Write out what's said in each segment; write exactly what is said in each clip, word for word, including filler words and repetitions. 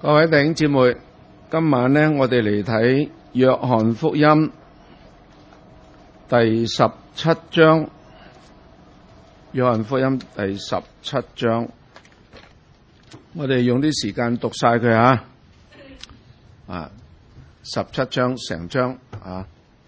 各位弟兄姊妹，今晚呢，我哋嚟睇約翰福音第十七章。約翰福音第十七章，我哋用啲時間讀晒佢啊！啊，十七章成章啊，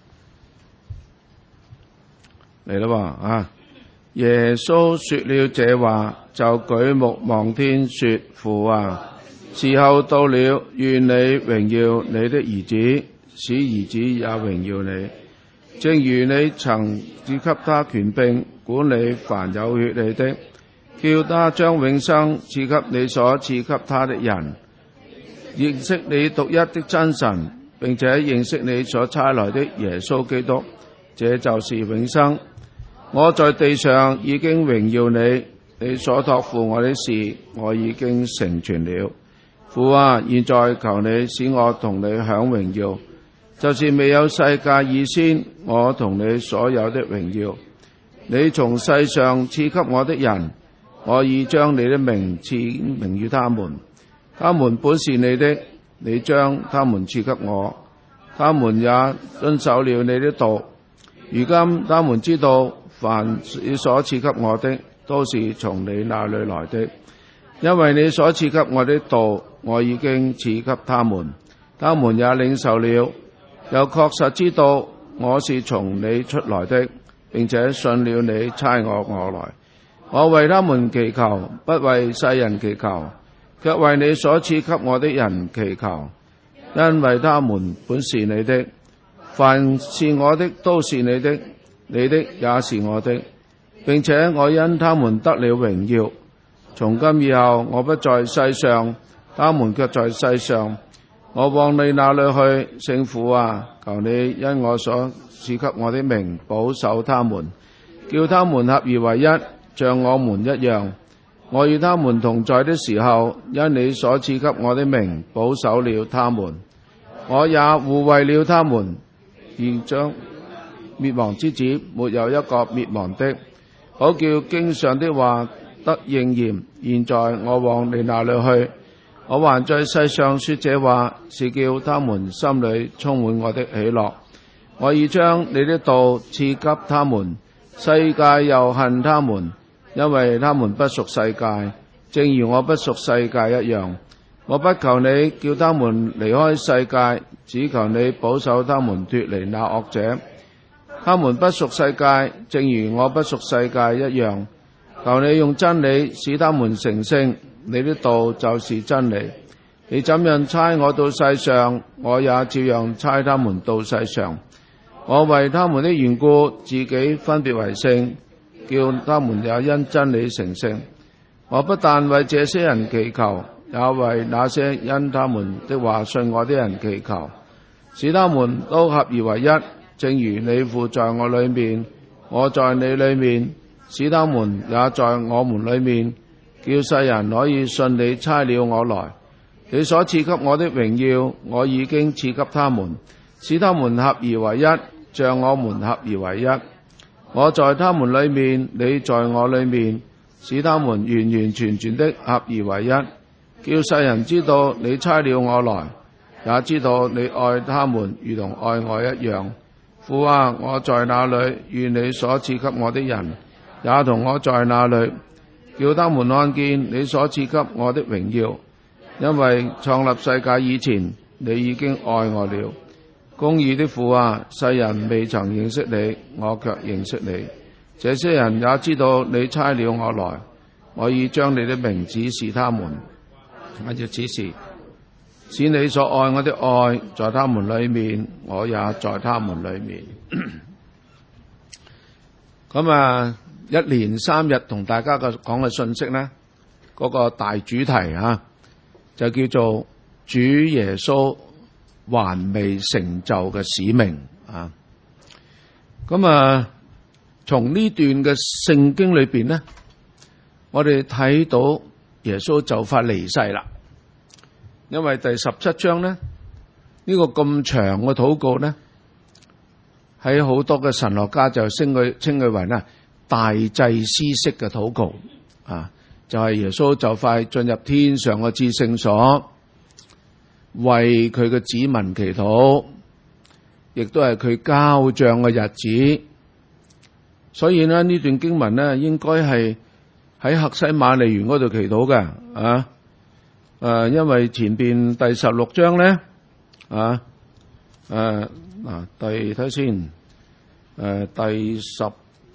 嚟啦喎啊！耶穌說了這話，就舉目望天說：父啊！時候到了，願你榮耀你的兒子，使兒子也榮耀你，正如你曾賜給他權柄管理凡有血氣的，叫他將永生賜給你所賜給他的人，認識你獨一的真神，並且認識你所差來的耶穌基督，這就是永生。我在地上已經榮耀你，你所託付我的事，我已經成全了。父啊，現在求你使我同你享榮耀，就是未有世界以先，我同你所有的榮耀。你從世上賜給我的人，我已將你的名賜名於他們，他們本是你的，你將他們賜給我，他們也遵守了你的道。如今他們知道，凡你所賜給我的，都是從你那裏來的，因為你所賜給我的道，我已經賜給他們，他們也領受了，又確實知道我是從你出來的，並且信了你差我我來。我為他們祈求，不為世人祈求，卻為你所賜給我的人祈求，因為他們本是你的，凡是我的都是你的，你的也是我的，並且我因他們得了榮耀。從今以後，我不在世上，他們卻在世上。我往你那裏去，聖父啊，求你因我所賜給我的名保守他們，叫他們合而為一，像我們一樣。我與他們同在的時候，因你所賜給我的名保守了他們，我也護衛了他們，而將滅亡之子沒有一個滅亡的，好叫經上的話得應驗。現在我往你那裏去，我還在世上說這話，是叫他們心裏充滿我的喜樂。我已將你的道賜給他們，世界又恨他們，因為他們不屬世界，正如我不屬世界一樣。我不求你叫他們離開世界，只求你保守他們脫離那惡者。他們不屬世界，正如我不屬世界一樣。求你用真理使他們成聖，你的道就是真理。你怎樣差我到世上，我也照樣差他們到世上。我為他們的緣故，自己分別為聖，叫他們也因真理成聖。我不但為這些人祈求，也為那些因他們的話信我的人祈求，使他們都合而為一，正如你父在我裏面，我在你裏面，使他們也在我們裏面，叫世人可以信你差了我來。你所賜給我的榮耀，我已經賜給他們，使他們合而為一，像我們合而為一。我在他們裏面，你在我裏面，使他們完完全全的合而為一，叫世人知道你差了我來，也知道你愛他們如同愛我一樣。父啊，我在那裏，願你所賜給我的人也同我在那裏，叫他們看見你所賜給我的榮耀。因為創立世界以前，你已經愛我了。公義的父啊，世人未曾認識你，我卻認識你。這些人也知道你差了我來，我已將你的名指示他們。我要指示，使你所愛我的愛在他們裏面，我也在他們裏面。咁啊，一連三日同大家嘅講嘅信息呢，嗰、那個大主題啊，就叫做主耶穌還未成就嘅使命啊。咁啊，從呢段嘅聖經裏邊呢，我哋睇到耶穌就快離世啦。因為第十七章呢，呢、這個咁長嘅禱告呢，喺好多嘅神學家就稱佢稱佢為呢大祭司式嘅禱告啊。就係耶穌就快進入天上嘅至聖所， 為佢嘅子民祈禱，亦都係佢交賬嘅日子。所以呢，呢段經文呢，應該係喺客西馬尼園嗰度祈禱嘅啊。誒，因為前邊第十六章咧啊，誒嗱，第睇先，誒第十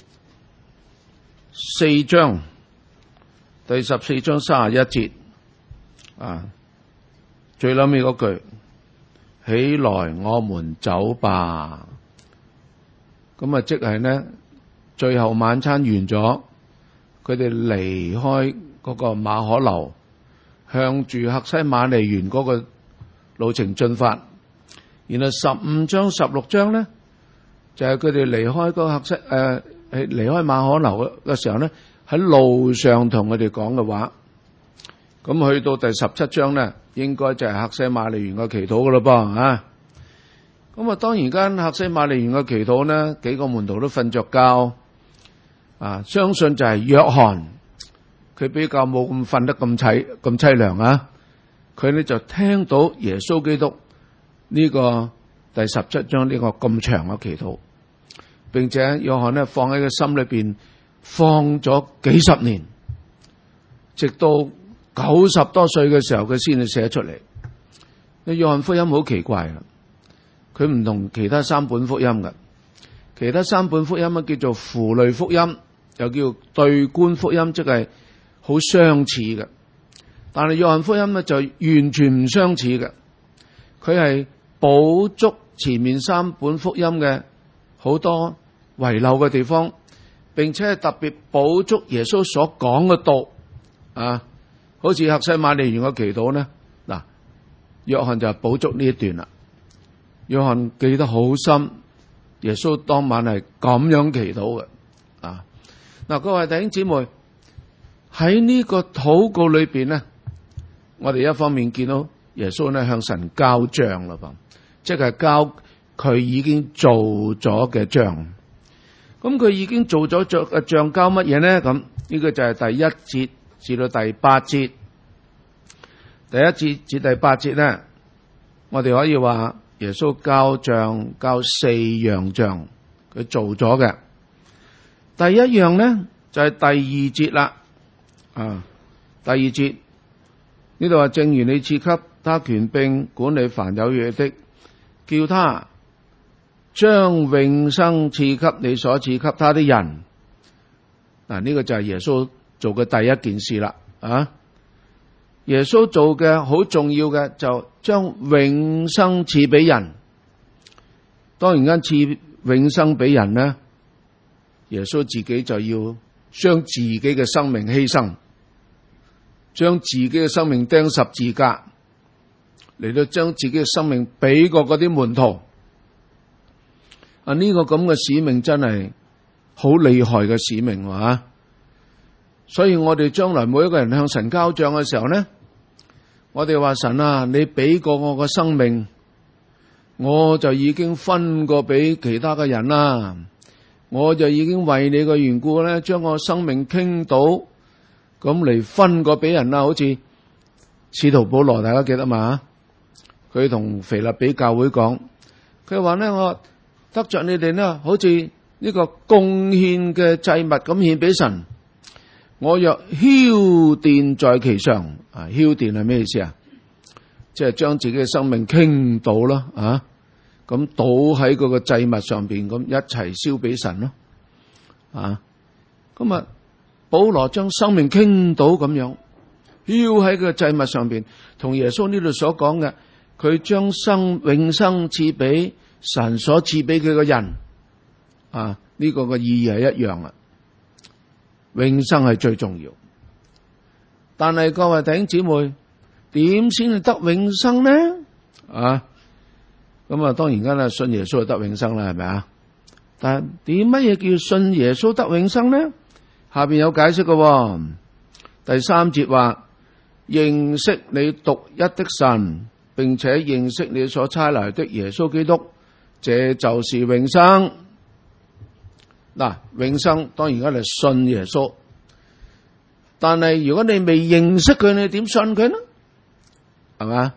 四章，第十四章三十一節啊，最後尾嗰句，起來我們走吧。咁啊，即係咧，最後晚餐完咗，佢哋離開嗰個馬可樓，向住客西馬尼園嗰個路程進發。然後十五章、十六章咧，就係佢哋離開個客西誒，係離開馬可樓嘅時候咧，喺路上同佢哋講嘅話。咁去到第十七章咧，應該就係客西馬尼園嘅祈禱噶咯噃啊。咁啊，當然間客西馬尼園嘅祈禱咧，幾個門徒都瞓着覺啊，相信就係約翰。佢比較冇咁瞓得咁凄咁凄涼啊！佢呢就聽到耶穌基督呢個第十七章呢個咁長嘅祈禱，並且約翰呢放喺佢心裏邊放咗幾十年，直到九十多歲嘅時候，佢先至寫出嚟。呢約翰福音好奇怪啊！佢唔同其他三本福音嘅，其他三本福音啊叫做符類福音，又叫對觀福音，即係好相似嘅，但係約翰福音咧就完全唔相似嘅。佢係補足前面三本福音嘅好多遺漏嘅地方，並且係特別補足耶穌所講嘅道啊。好似客西馬尼園嘅祈禱咧，嗱，約翰就係補足呢一段啦。約翰記得好深，耶穌當晚係咁樣祈禱嘅啊。嗱，各位弟兄姊妹。喺呢個禱告裏邊呢，我哋一方面見到耶穌呢向神交賬啦噃，即係交佢已經做咗嘅賬。咁佢已經做咗賬嘅賬交乜嘢呢？咁呢個就係第一節至到第八節。第一節至第八節呢，我哋可以話耶穌交賬交四樣賬，佢做咗嘅。第一樣呢就係第二節啦。啊！第二節呢度話，正如你賜給他權柄管理凡有血的，叫他將永生賜給你所賜給他的人。嗱、啊，呢、這個就係耶穌做嘅第一件事啦。啊，耶穌做嘅好重要嘅就將永生賜俾人。當然間賜永生俾人呢，耶穌自己就要將自己嘅生命犧牲。將自己嘅生命釘十字架，嚟到將自己嘅生命俾過嗰啲門徒。啊，呢個咁嘅使命真係好厲害嘅使命啊！所以我哋將來每一個人向神交賬嘅時候呢，我哋話神啊，你俾過我嘅生命，我就已經分過俾其他嘅人啦。我就已經為你嘅緣故咧，將我生命傾倒。咁嚟分個俾人啦，好似使徒保羅，大家記得嘛？佢同腓立比教會講，佢話咧，我得着你哋咧，好似呢個貢獻嘅祭物咁獻俾神。我若澆奠在其上，啊，澆奠係咩意思啊？即係將自己嘅生命傾倒啦，啊，咁倒喺嗰個祭物上邊，咁一齊燒俾神咯，啊，咁啊。保羅將生命傾倒咁樣，澆喺個祭物上邊，同耶穌呢度所講嘅，佢將生永生賜俾神所賜俾佢嘅人，啊，呢個嘅意義係一樣啊。永生係最重要，但係各位弟兄姊妹，點先至得永生呢？啊，咁啊，當然間啦，信耶穌就得永生啦，係咪啊？但係點乜嘢叫信耶穌得永生呢？下邊有解釋嘅、哦，第三節話認識你獨一的神，並且認識你所差來的耶穌基督，這就是永生。嗱，永生當然而家係信耶穌，但係如果你未認識佢，你點信佢呢？係嘛？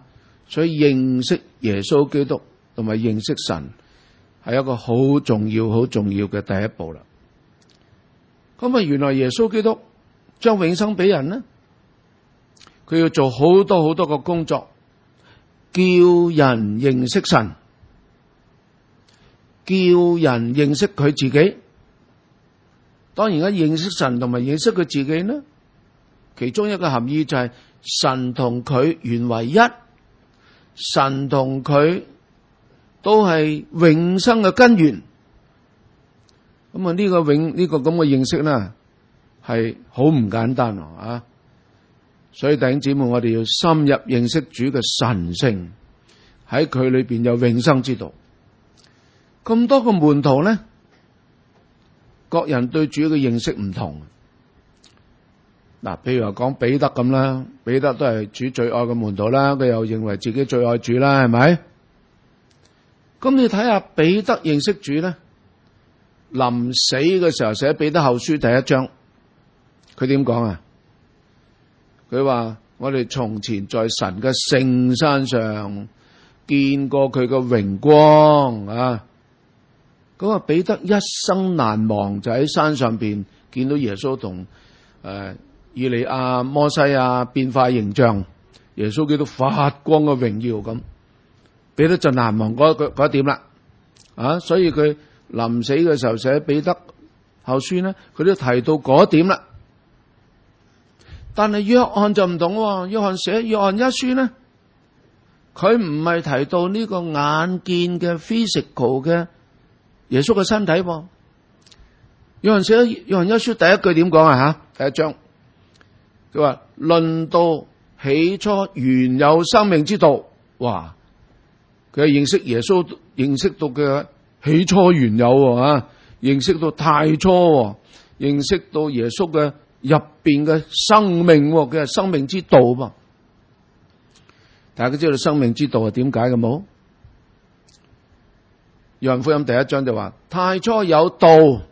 所以認識耶穌基督同埋認識神係一個好重要、好重要嘅第一步啦。咁啊，原來耶穌基督將永生俾人呢，佢要做好多好多個工作，叫人認識神，叫人認識佢自己。當然，而家認識神同埋認識佢自己呢，其中一個含義就係神同佢原為一，神同佢都係永生嘅根源。咁啊，呢個永呢個咁嘅認識呢，係好唔簡單啊！所以弟兄姊妹，我哋要深入認識主嘅神性，喺佢裏邊有永生之道。咁多個門徒呢，各人對主嘅認識唔同。嗱，譬如話講彼得咁啦，彼得都係主最愛嘅門徒啦，佢又認為自己最愛主啦，係咪？咁你睇下彼得認識主咧，臨死嘅時候寫彼得後書第一章，佢點講啊？佢話我哋從前在神嘅聖山上見過佢嘅榮光啊！咁啊，彼得一生難忘就喺山上邊見到耶穌同誒以利亞、摩西亞變化形象，耶穌基督發光嘅榮耀咁，彼得就難忘嗰嗰一點啦。啊，所以佢臨死嘅時候寫彼得後書呢，佢都提到嗰點啦。但係約翰就唔同，約翰寫約翰一書呢，佢唔係提到呢個眼見嘅 physical 嘅耶穌嘅身體。約翰寫約翰一書第一句點講啊？吓，第一章佢話論到起初原有生命之道，哇！佢係認識耶穌，認識到嘅起初原有啊，認識到太初，認識到耶穌嘅入邊嘅生命，佢係生命之道噃。大家知道生命之道係點解嘅冇？約翰福音第一章就話太初有道，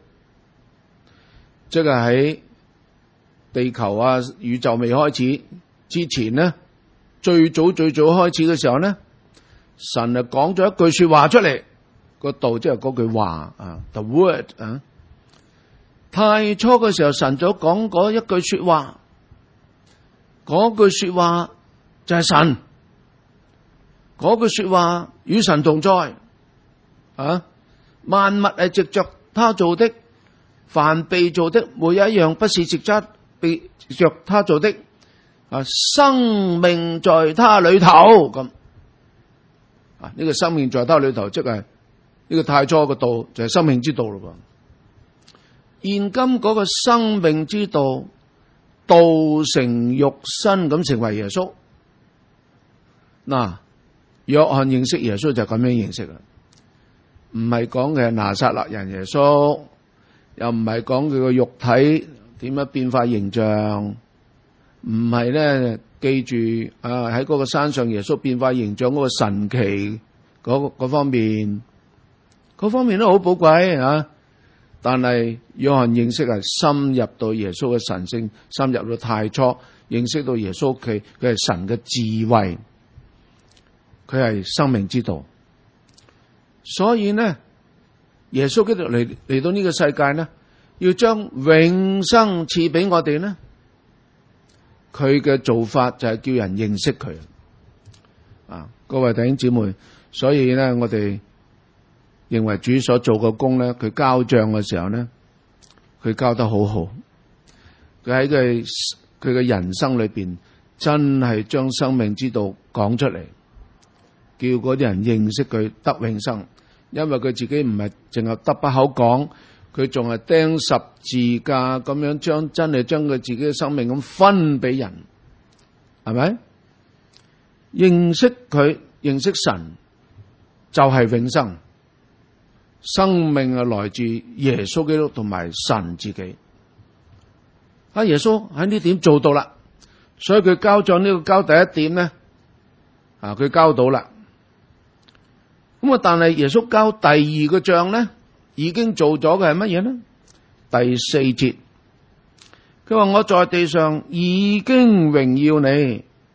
即係喺地球啊宇宙未開始之前呢，最早最早開始嘅時候呢，神啊講咗一句說話出嚟，個道即係嗰句話啊 ，the word 啊。太初嘅時候，神就講嗰一句說話，嗰句說話就係神，嗰句說話與神同在啊。萬物係藉着他做的，凡被做的沒有一樣不是藉着被着他做的啊。生命在他裏頭咁啊，呢個生命在他裏頭，即係呢個太初嘅道就係生命之道咯。現今嗰個生命之道道成肉身咁成為耶穌。嗱，約翰認識耶穌就咁樣認識啦，唔係講嘅係拿撒勒人耶穌，又唔係講佢個肉體點樣變化形象，唔係咧記住啊喺嗰個山上耶穌變化形象嗰個神奇嗰嗰方面，嗰方面都好寶貴啊。但係約翰認識係深入到耶穌嘅神性，深入到太初，認識到耶穌佢佢係神嘅智慧，佢係生命之道。所以呢，耶穌基督嚟嚟到呢個世界呢，要將永生賜俾我哋呢，佢嘅做法就係叫人認識佢啊！各位弟兄姊妹，所以呢，我哋認為主所做嘅工咧，佢交賬嘅時候咧，佢交得好好。佢喺佢佢嘅人生裏邊，真係將生命之道講出嚟，叫嗰啲人認識佢得永生。因為佢自己唔係淨係得把口講，佢仲係釘十字架咁樣將真係將佢自己嘅生命咁分俾人，係咪？認識佢，認識神就係永生。生命係來自耶穌基督同埋神自己。啊，耶穌喺呢點做到啦，所以佢交賬呢個交第一點咧，啊，佢交到啦。咁啊，但係耶穌交第二個賬咧，已經做咗嘅係乜嘢咧？第四節，佢話我在地上已經榮耀你，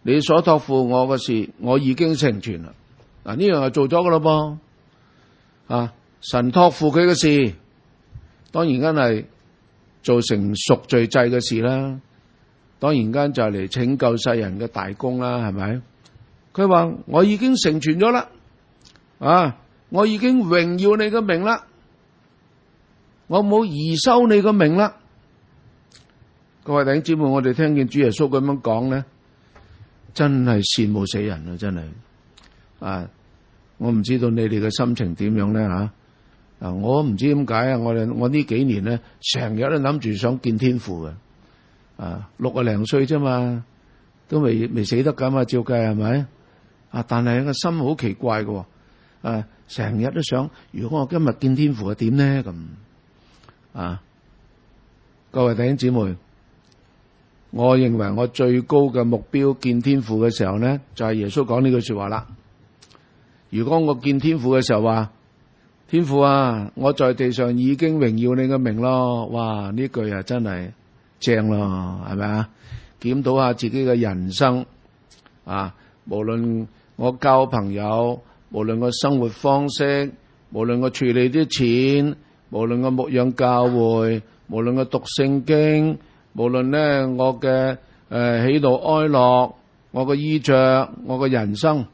你所託付我嘅事，我已經成全啦。嗱，呢樣係做咗噶咯噃。啊，神託付佢嘅事，當然間係做成贖罪祭嘅事啦。當然間就係嚟拯救世人嘅大功啦，係咪？佢話我已經成全咗啦，啊，我已經榮耀你嘅名啦，我冇移收你嘅名啦。各位弟兄姊妹，我哋聽見主耶穌咁樣講咧，真係羨慕死人啊！真係啊，我唔知道你哋嘅心情點樣咧吓。啊，我唔知點解啊，我哋我呢幾年咧，成日都諗住想見天父嘅。啊，六個零歲啫嘛，都未未死得咁啊，照計係咪？啊，但係個心好奇怪嘅，啊，成日都想，如果我今日見天父係點咧咁？啊，各位弟兄姊妹，我認為我最高嘅目標見天父嘅時候咧，就係耶穌講呢句說話啦。如果我見天父嘅時候話，天父啊，我在地上已經榮耀你嘅名咯，哇！呢句啊真係正咯，係咪啊？檢討下自己嘅人生啊，無論我交朋友，無論我生活方式，無論我處理啲錢，無論我牧養教會，無論我讀聖經，無論咧我嘅誒喜怒哀樂，我嘅衣着，我嘅人生，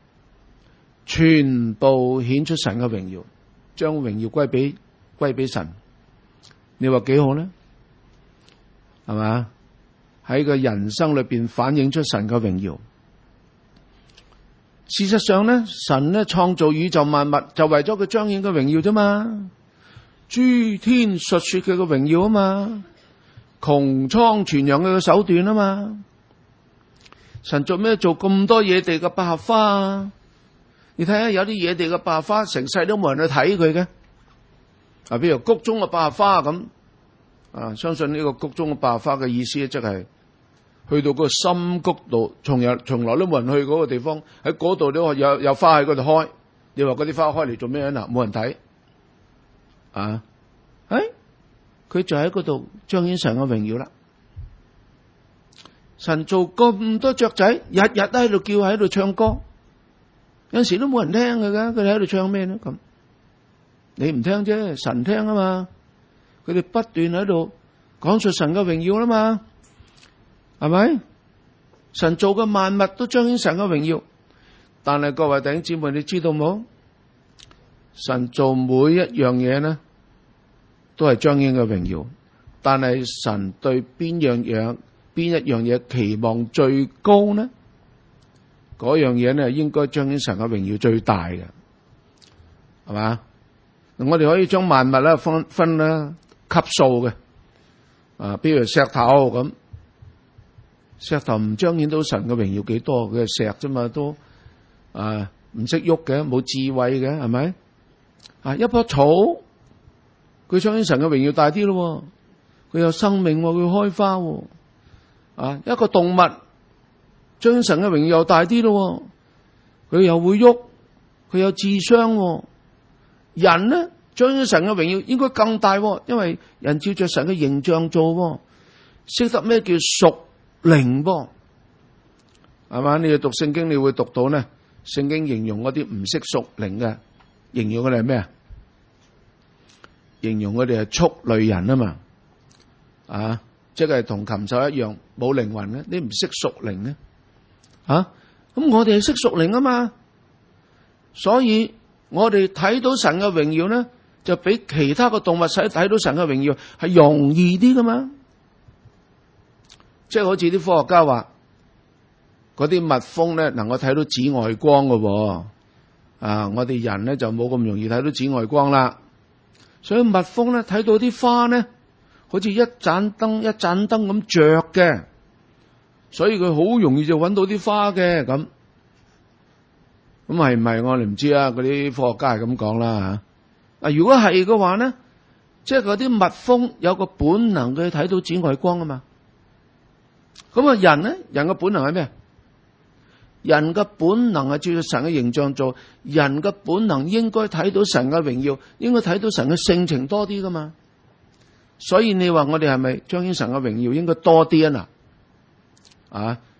全部顯出神嘅榮耀，將榮耀歸俾歸俾神。你話幾好呢？係嘛？喺個人生裏邊反映出神嘅榮耀。事實上咧，神咧創造宇宙萬物就為咗佢彰顯嘅榮耀啫嘛。諸天述說佢嘅榮耀啊嘛，穹蒼傳揚佢嘅手段啊嘛。神做咩做咁多野地嘅百合花啊？你睇下有啲野地嘅百合花，成世都冇人去睇佢嘅。啊，比如谷中嘅百合花咁。啊，相信呢個谷中嘅百合花嘅意思咧，即係去到嗰個深谷度，從日從來都冇人去嗰個地方，喺嗰度都有有花喺嗰度開。你話嗰啲花開嚟做咩啊？冇人睇啊！誒，佢就喺嗰度彰顯神嘅榮耀啦。神做咁多雀仔，日日都喺度叫，喺度唱歌，有陣時都冇人聽佢噶，佢哋喺度唱咩咧？咁你唔聽啫，神聽啊嘛。佢哋不斷喺度講述神嘅榮耀啦嘛，係咪？神做嘅萬物都彰顯神嘅榮耀，但係各位弟兄姊妹，你知道冇？神做每一樣嘢呢，都係彰顯嘅榮耀，但係神對邊樣嘢、邊一樣嘢期望最高呢？嗰樣嘢呢，應該彰顯神嘅榮耀最大嘅，係嘛？我哋可以將萬物咧分分啦。級數嘅，啊，比如石頭咁，石頭唔彰顯到神嘅榮耀幾多？佢係石啫嘛，都啊唔識喐嘅，冇智慧嘅，係咪？啊，一棵草，佢彰顯神嘅榮耀大啲咯，佢有生命，佢開花，啊，一個動物彰顯神嘅榮耀又大啲咯，佢又會喐，佢有智商，人呢？彰顯神嘅榮耀應該更大，因為人照着神嘅形象做，識得咩叫屬靈噃，係嘛？你要讀聖經，你會讀到呢？聖經形容嗰啲唔識屬靈嘅，形容佢哋係咩啊？形容佢哋係畜類人啊嘛，啊，即係同禽獸一樣冇靈魂嘅，你唔識屬靈咧，啊，咁我哋係識屬靈啊嘛，所以我哋睇到神嘅榮耀呢，就比其他嘅動物使睇到神嘅榮耀係容易啲噶嘛。即係好似啲科學家話，嗰啲蜜蜂咧能夠睇到紫外光嘅，啊，我哋人咧就冇咁容易睇到紫外光啦。所以蜜蜂咧睇到啲花咧，好似一盞燈一盞燈咁着嘅，所以佢好容易就揾到啲花嘅咁。咁係唔係我哋唔知啊？嗰啲科學家係咁講啦吓。啊，如果係嘅話咧，即係嗰啲蜜蜂有個本能佢睇到紫外光啊嘛。咁啊，人咧，人嘅本能係咩？人嘅本能係照住神嘅形象做，人嘅本能應該睇到神嘅榮耀，應該睇到神嘅性情多啲噶嘛。所以你話我哋係咪彰顯神嘅榮耀應該多啲啊？嗱，啊，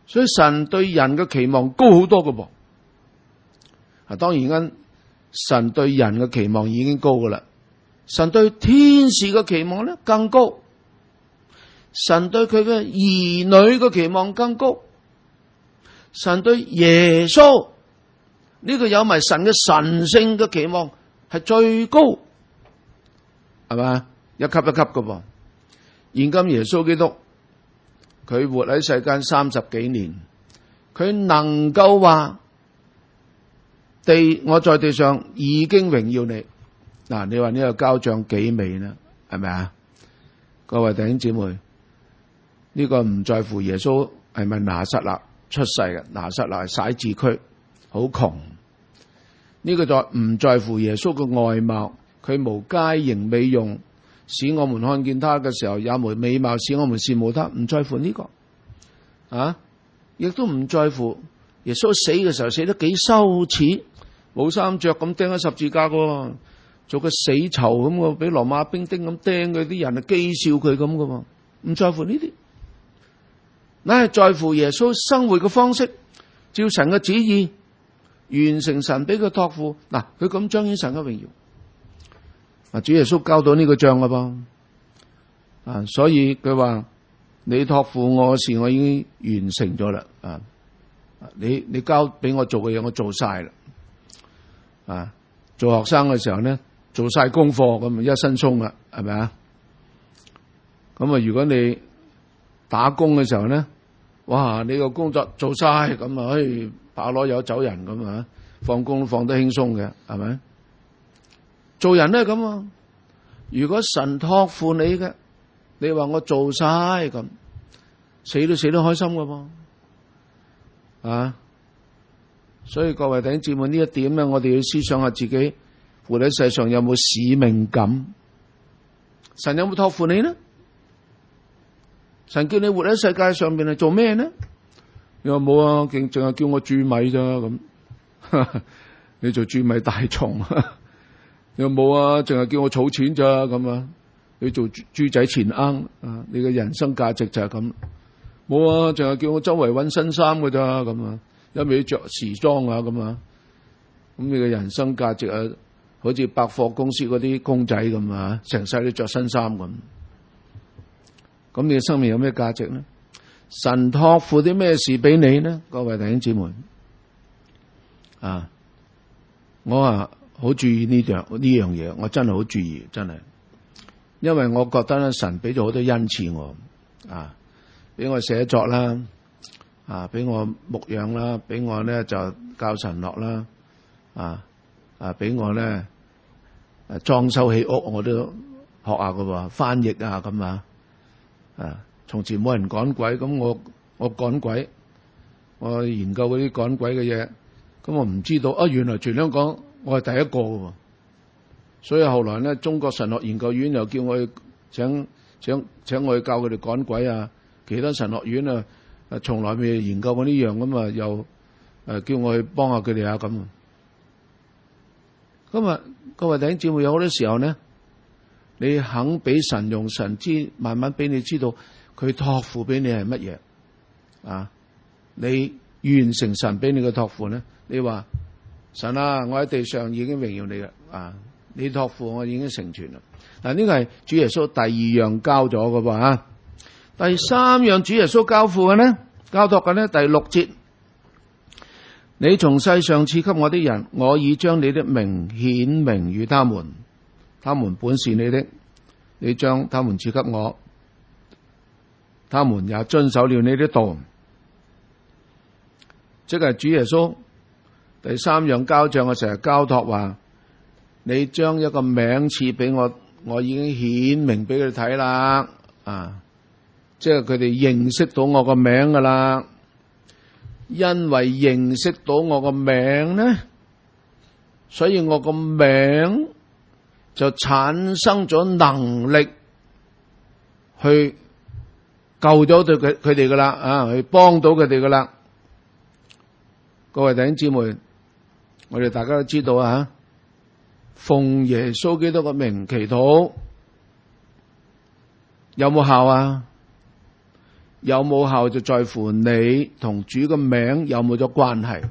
所以神對人嘅期望高好多㗎噃。啊，當然間神對人嘅期望已經高㗎啦，神對天使嘅期望咧更高，神對佢嘅兒女嘅期望更高，神對耶穌呢個有埋神嘅神聖嘅期望係最高，係嘛？一級一級㗎噃。現今耶穌基督佢活喺世間三十幾年，佢能夠話地我在地上已經榮耀你。嗱，你話呢個交賬幾美呢？係咪啊？各位弟兄姊妹，呢個唔在乎耶穌係咪拿撒勒出世嘅，拿撒勒係徙置區，好窮。呢個就唔在乎耶穌嘅外貌，佢無佳形美容，使我們看見他嘅時候也無美貌，使我們羨慕他，唔在乎呢個啊，亦都唔在乎耶穌死嘅時候死得幾羞恥，冇衫着咁釘喺十字架嘅，做個死囚咁嘅，俾羅馬兵丁咁釘佢，啲人啊譏笑佢咁嘅，唔在乎呢啲，乃係在乎耶穌生活嘅方式，照神嘅旨意完成神俾佢託付。嗱，佢咁彰顯神嘅榮耀。啊，主耶穌交到呢個賬㗎噃，啊，所以佢話你託付我嘅事，我已經完成咗啦，啊，你你交俾我做嘅嘢，我做晒啦，啊，做學生嘅時候咧，做晒功課咁一身鬆啦，係咪啊？咁啊，如果你打工嘅時候咧，哇，你個工作做晒咁啊，可以把攞有走人咁啊，放工都放得輕鬆嘅，係咪？做人咧咁啊，如果神託付你嘅，你話我做晒咁，死都死得開心噶噃，啊！所以各位弟兄姊妹，呢一點咧，我哋要思想下自己活喺世上有冇使命感？神有冇託付你呢？神叫你活喺世界上邊係做咩呢？你話冇啊，淨淨係叫我蛀米咋咁？你做蛀米大蟲。有冇啊？淨係叫我儲錢咋咁啊？你做豬仔錢罌啊？你嘅人生價值就係咁。冇啊！淨係叫我周圍揾新衫㗎咋咁啊？一味着時裝啊咁啊？咁你嘅人生價值啊，好似百貨公司嗰啲公仔咁啊，成世都着新衫咁。咁你嘅生命有咩價值呢？神託付啲咩事俾你呢？各位弟兄姊妹啊，我啊。好注意呢樣呢樣嘢，我真係好注意，真係，因為我覺得咧，神俾咗好多恩賜我，啊，俾我寫作啦，啊，俾我牧養啦，俾我咧就教神學啦，啊，啊，俾我咧誒裝修起屋我都學下噶喎，翻譯啊咁啊，啊，從前冇人趕鬼，咁我我趕鬼，我研究嗰啲趕鬼嘅嘢，咁我唔知道啊，原來全香港我係第一個嘅，所以後來咧，中國神學研究院又叫我去請請請我去教佢哋趕鬼啊，其他神學院啊，誒從來未研究過呢樣咁啊，又誒叫我去幫下佢哋啊咁。今日各位弟兄姊妹，有好多時候呢，你肯俾神用神知，慢慢俾你知道佢託付俾你係乜嘢啊？你完成神俾你嘅託付呢？你話。神啊，我喺地上已經榮耀你啦，啊，你託付我已經成全啦。嗱，呢個係主耶穌第二樣交咗嘅噃啊。第三樣主耶穌交付嘅呢，交託嘅呢，第六節，你從世上賜給我的人，我已將你的名顯明與他們，他們本是你的，你將他們賜給我，他們也遵守了你的道。即係主耶穌。第三樣交賬嘅時候交託話，你將一個名賜俾我，我已經顯明俾佢哋睇啦，啊，即係佢哋認識到我個名噶啦，因為認識到我個名呢，所以我個名就產生咗能力去救咗對佢佢哋噶啦，啊，去幫到佢哋噶啦。各位弟兄姊妹。我哋大家都知道啊，奉耶穌基督嘅名祈禱有冇效啊？ 有冇效就在乎你同主嘅名有冇咗關係。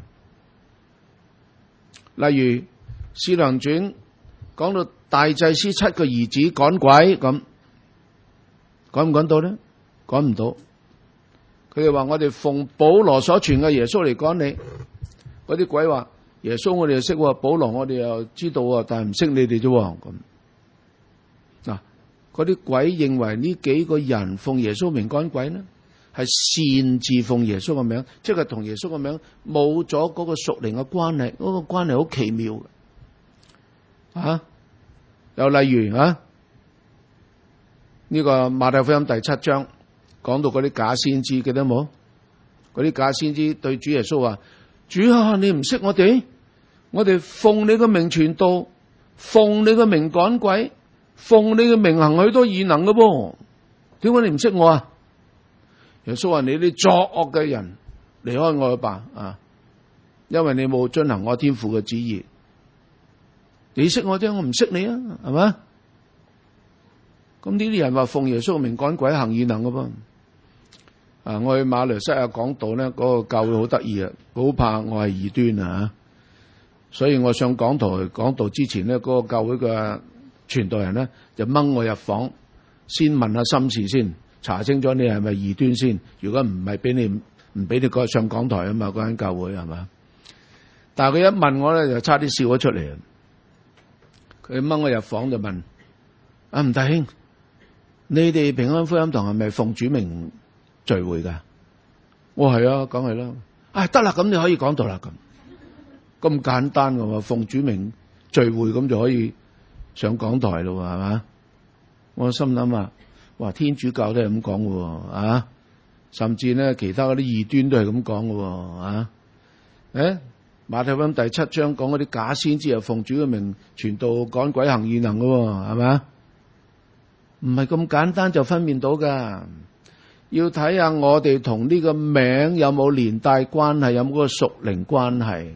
例如《使徒行傳》講到大祭司七個兒子趕鬼咁，趕唔趕到呢？趕唔到。佢哋話我哋奉保羅所傳嘅耶穌嚟趕你，嗰啲鬼話耶穌我哋又識，保羅我哋又知道，但係唔識你哋啫。咁嗱，嗰啲鬼認為呢幾個人奉耶穌名趕鬼呢，係擅自奉耶穌嘅名，即係同耶穌嘅名冇咗嗰個屬靈嘅關係，嗰個關係好奇妙嘅。啊，又例如啊，呢個馬太福音第七章講到嗰啲假先知，記得冇？嗰啲假先知對主耶穌話：主啊，你唔識我哋？我哋奉你嘅名傳道，奉你嘅名趕鬼，奉你嘅名行許多異能嘅噃，點解你唔識我啊？耶穌話：你啲作惡嘅人，離開我吧！啊，因為你冇遵行我天父嘅旨意。你識我啫，我唔識你啊，係嘛？咁呢啲人話奉耶穌嘅名趕鬼行異能嘅噃。啊，我去馬來西亞講道咧，嗰、那個教會好得意啊，好怕我係異端啊，所以我上講台講道之前咧，嗰、那個教會嘅傳道人咧就掹我入房，先問下心事先，查清楚你係咪異端先。如果唔係，俾你唔俾你過上講台啊嘛，嗰間教會係嘛？但係佢一問我咧，就差啲笑咗出嚟。佢掹我入房就問：啊，吳大兄，你哋平安福音堂係咪奉主名聚會噶？我係啊，梗係啦。啊，得啦，咁你可以講道啦，咁咁簡單噶嘛，奉主名聚會咁就可以上講台咯，係嘛？我心諗啊，哇，天主教都係咁講噶，啊，甚至咧其他嗰啲異端都係咁講噶，啊，誒。馬太福音第七章講嗰啲假先知又奉主嘅名傳道趕鬼行異能嘅，係咪？唔係咁簡單就分辨到噶，要睇下我哋同呢個名有冇連帶關係，有冇個屬靈關係，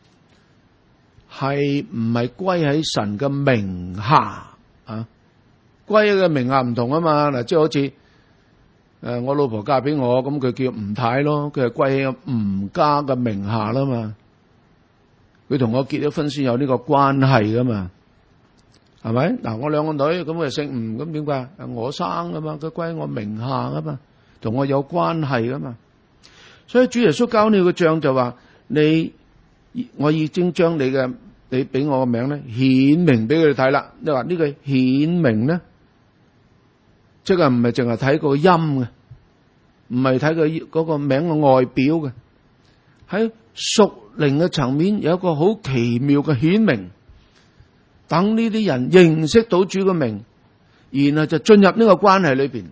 係唔係歸喺神嘅名下啊？歸喺嘅名下唔同啊嘛，嗱，即係好似誒我老婆嫁俾我，咁佢叫吳太咯，佢係歸喺吳家嘅名下啦嘛。佢同我結咗婚先有呢個關係噶嘛，係咪？嗱，我兩個女咁佢姓吳，咁點解？我生噶嘛，佢歸我名下噶嘛，同我有關係噶嘛。所以主耶穌交你個賬就話：你我已經將你嘅你俾我個名咧顯明俾佢哋睇啦。你話呢個顯明咧，即係唔係淨係睇個音嘅，唔係睇佢嗰個名嘅外表嘅，喺屬靈嘅層面有一個好奇妙嘅顯明，等呢啲人認識到主嘅名，然後就進入呢個關係裏邊。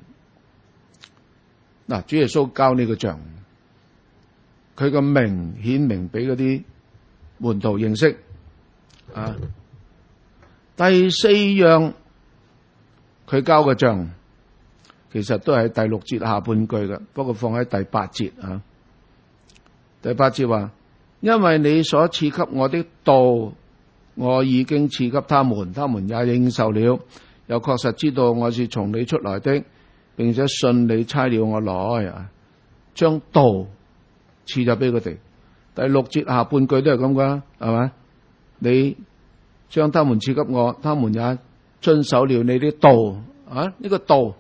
嗱，主耶穌交呢個賬，佢個名顯明俾嗰啲門徒認識。啊，第四樣佢交嘅賬，其實都係第六節下半句嘅，不過放喺第八節啊。第八節話：因為你所賜給我的道，我已經賜給他們，他們也認受了，又確實知道我是從你出來的，並且信你差了我來啊，將道賜咗俾佢哋。第六節下半句都係咁噶，係咪？你將他們賜給我，他們也遵守了你的道啊！呢、這個道，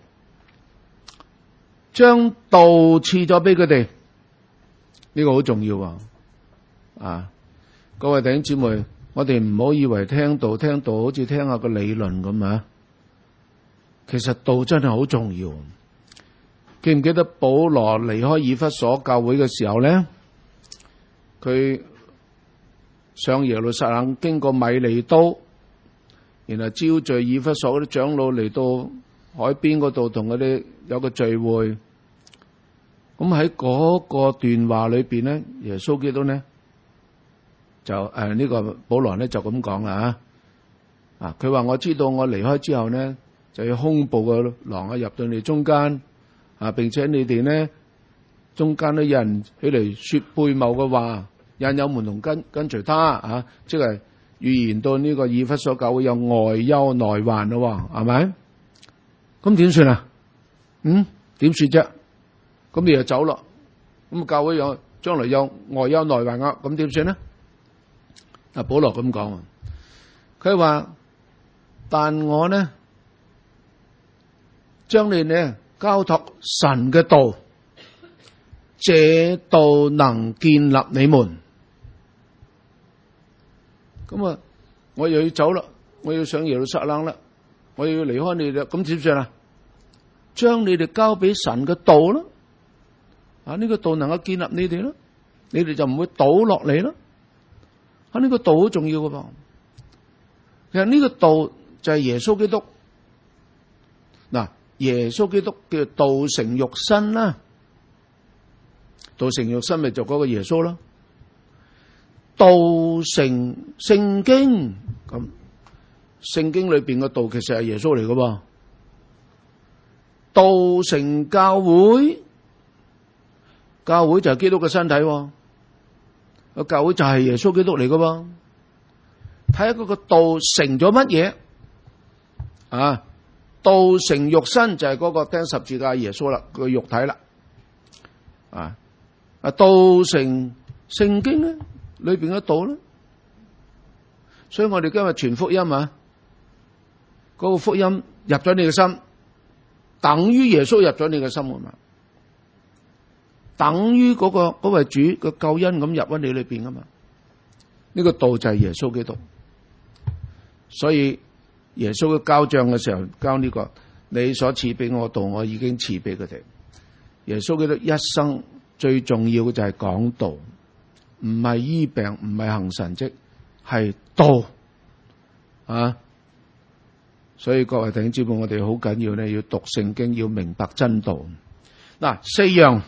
將道賜咗俾佢哋。呢個好重要啊！啊，各位弟兄姊妹，我哋唔好以為聽道聽道好似聽下個理論咁啊！其實道真係好重要。記唔記得保羅離開以弗所教會嘅時候咧？佢上耶路撒冷經過米利都，然後招聚以弗所嗰啲長老嚟到海邊嗰度同佢哋有個聚會。咁喺嗰個段話裏邊咧，耶穌基督咧就誒呢、呃這個保羅咧就咁講啦啊！佢話我知道我離開之後咧，就要凶暴嘅狼啊入到你中間啊，並且你哋咧中間都有人起嚟說悖謬嘅話，引誘門徒跟跟隨他啊，即係預言到呢個以弗所教會有外憂內患咯，係咪？咁點算啊？嗯，點算啫？ 咁你就走咯。咁教會有將來有外憂內患啊，咁點算呢？阿保羅咁講，佢話：但我呢，將你呢交託神嘅道，這道能建立你們。咁啊，我又要走啦，我要上耶路撒冷啦，我要離開你哋，咁點算啊？將你哋交俾神嘅道啦，啊呢個道能夠建立你哋啦，你哋就唔會倒落嚟啦。啊呢個道好重要㗎噃，其實呢個道就係耶穌基督。嗱，耶穌基督叫道成肉身啦，道成肉身咪就嗰個耶穌啦。道成聖經，咁聖經裏邊嘅道其實係耶穌嚟㗎噃。道成教會，教會就係基督嘅身體，個教會就係耶穌基督嚟㗎噃。睇下嗰個道成咗乜嘢啊？道成肉身就係嗰個釘十字架耶穌啦，個肉體啦。啊啊，道成聖經咧，裏邊嘅道咧，所以我哋今日傳福音啊，嗰個福音入咗你嘅心，等於耶穌入咗你嘅心啊嘛，等於嗰個嗰位主個救恩咁入喺你裏邊啊嘛。呢個道就係耶穌基督，所以耶穌嘅交賬嘅時候，交呢個你所賜俾我道，我已經賜俾佢哋。耶穌基督一生最重要嘅就係講道，唔係醫病，唔係行神蹟，係道啊！所以各位弟兄姊妹，我哋好緊要咧，要讀聖經，要明白真道。嗱，四樣，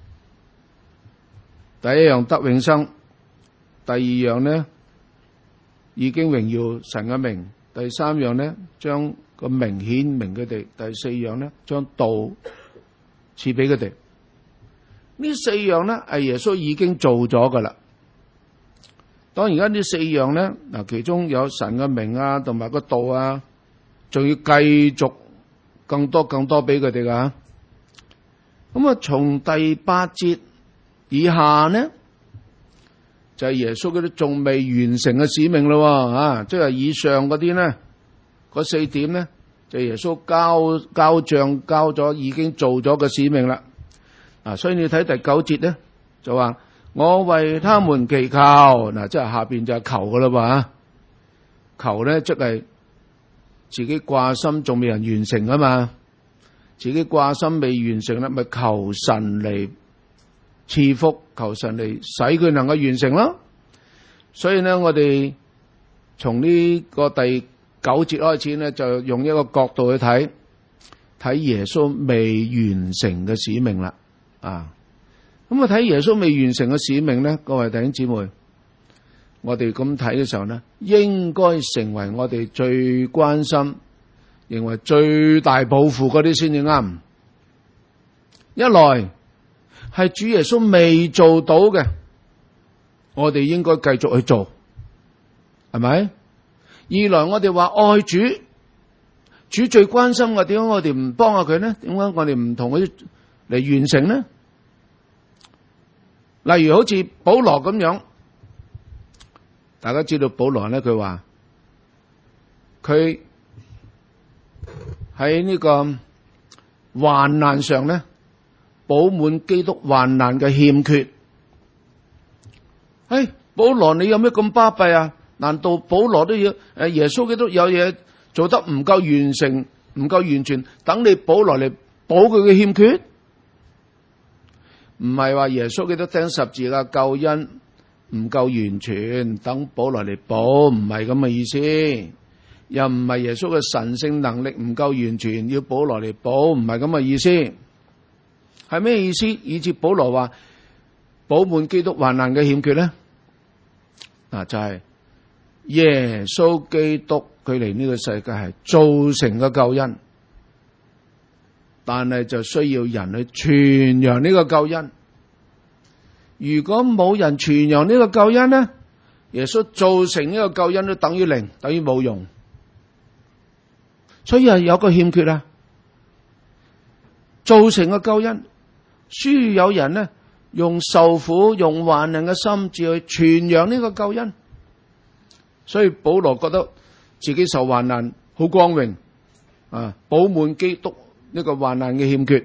第一樣得永生，第二樣咧已經榮耀神嘅名，第三樣咧將個名顯明佢哋，第四樣咧將道賜俾佢哋。呢四樣咧係耶穌已經做咗噶啦。當然而家呢四樣咧，嗱其中有神嘅名啊，同埋個道啊，仲要繼續更多更多俾佢哋噶。咁啊，從第八節以下呢，就係耶穌嗰啲仲未完成嘅使命咯，啊，即係以上嗰啲咧，嗰四點咧，就耶穌交交賬交咗，已經做咗嘅使命啦。啊，所以你睇第九節咧，就話我為他們祈求，嗱，即係下邊就係求噶啦嘛，求咧即係自己掛心仲未人完成啊嘛，自己掛心未完成咧，咪求神嚟賜福，求神嚟使佢能夠完成咯。所以咧，我哋從呢個第九節開始咧，就用一個角度去睇，睇耶穌未完成嘅使命啦。啊，咁啊睇耶穌未完成嘅使命咧，各位弟兄姊妹，我哋咁睇嘅時候咧，應該成為我哋最關心、認為最大抱負嗰啲先至啱。一來係主耶穌未做到嘅，我哋應該繼續去做，係咪？二來我哋話愛主，主最關心嘅，點解我哋唔幫下佢呢？點解我哋唔同佢嚟完成呢？例如好似保羅咁樣，大家知道保羅咧，佢話佢喺呢個患難上咧，補滿基督患難嘅欠缺。誒，保羅你有咩咁巴閉啊？難道保羅都要誒耶穌基督有嘢做得唔夠完成，唔夠完全，等你保羅嚟補佢嘅欠缺？唔係話耶穌基督釘十字架救恩唔夠完全，等保羅嚟補，唔係咁嘅意思。又唔係耶穌嘅神聖能力唔夠完全，要保羅嚟補，唔係咁嘅意思。係咩意思？以致保羅話補滿基督患難嘅欠缺咧？嗱，就係耶穌基督佢嚟呢個世界係造成嘅救恩。但係就需要人去傳揚呢個救恩。如果冇人傳揚呢個救恩呢，耶穌造成呢個救恩都等於零，等於冇用。所以係有個欠缺啊。造成嘅救恩， 需要有人呢，用受苦、用患難嘅心志去傳揚呢個救恩。所以保羅覺得自己受患難好光榮啊，補滿基督呢個患難嘅欠缺。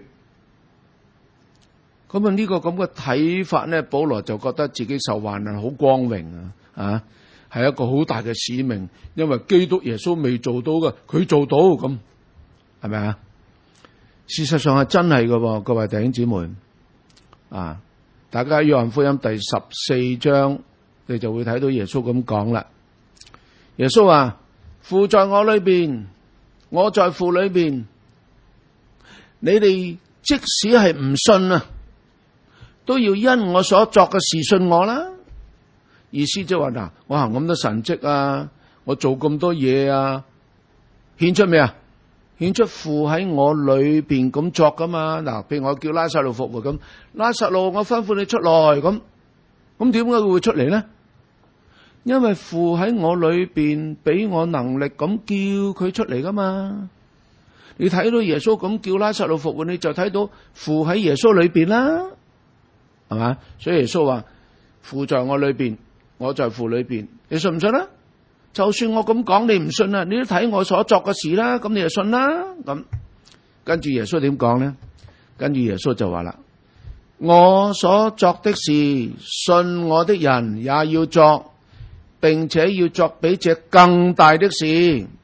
咁啊呢個咁嘅睇法呢，保羅就覺得自己受患難好光榮啊，啊係一個好大嘅使命，因為基督耶穌未做到嘅，佢做到，咁係咪啊？事實上係真係嘅，各位弟兄姊妹啊，大家約翰福音第十四章，你就會睇到耶穌咁講啦。耶穌話：父在我裏邊，我在父裏邊，你哋即使係唔信啊，都要因我所作嘅事信我啦。意思即係話嗱，我行咁多神蹟啊，我做咁多嘢啊，顯出咩啊？顯出父喺我裏邊咁作噶嘛。嗱，譬如我叫拉撒路復活咁，拉撒路我吩咐你出來咁，咁點解佢會出嚟呢？因為父喺我裏邊俾我能力咁叫佢出嚟噶嘛。你睇到耶穌咁叫拉撒路復活，你就睇到父喺耶穌裏邊啦，係嘛？所以耶穌話：父在我裏邊，我在父裏邊。你信唔信啊？就算我咁講你唔信啊，你都睇我所作嘅事啦，咁你就信啦。咁跟住耶穌點講呢？跟住耶穌就話啦：我所作的事，信我的人也要作，並且要作比這更大的事。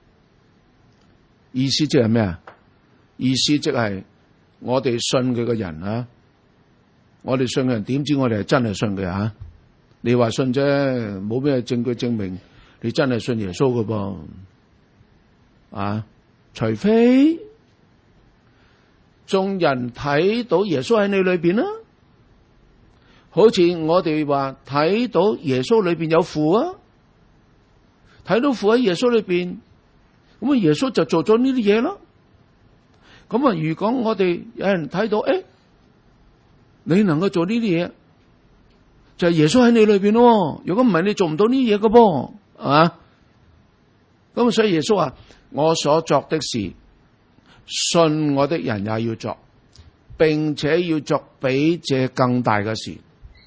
意思即係咩啊？意思即係我哋信佢嘅人啊，我哋信嘅人點知我哋係真係信佢啊？你話信啫，冇咩證據證明你真係信耶穌嘅噃啊？除非眾人睇到耶穌喺你裏邊啦，好似我哋話睇到耶穌裏邊有父啊，睇到父喺耶穌裏邊，咁啊耶穌就做咗呢啲嘢咯。咁啊，如果我哋有人睇到，誒，你能夠做呢啲嘢，就係耶穌喺你裏邊咯。如果唔係，你做唔到呢啲嘢嘅噃，係嘛？咁所以耶穌話：我所作的事，信我的人也要作，並且要作比這更大嘅事。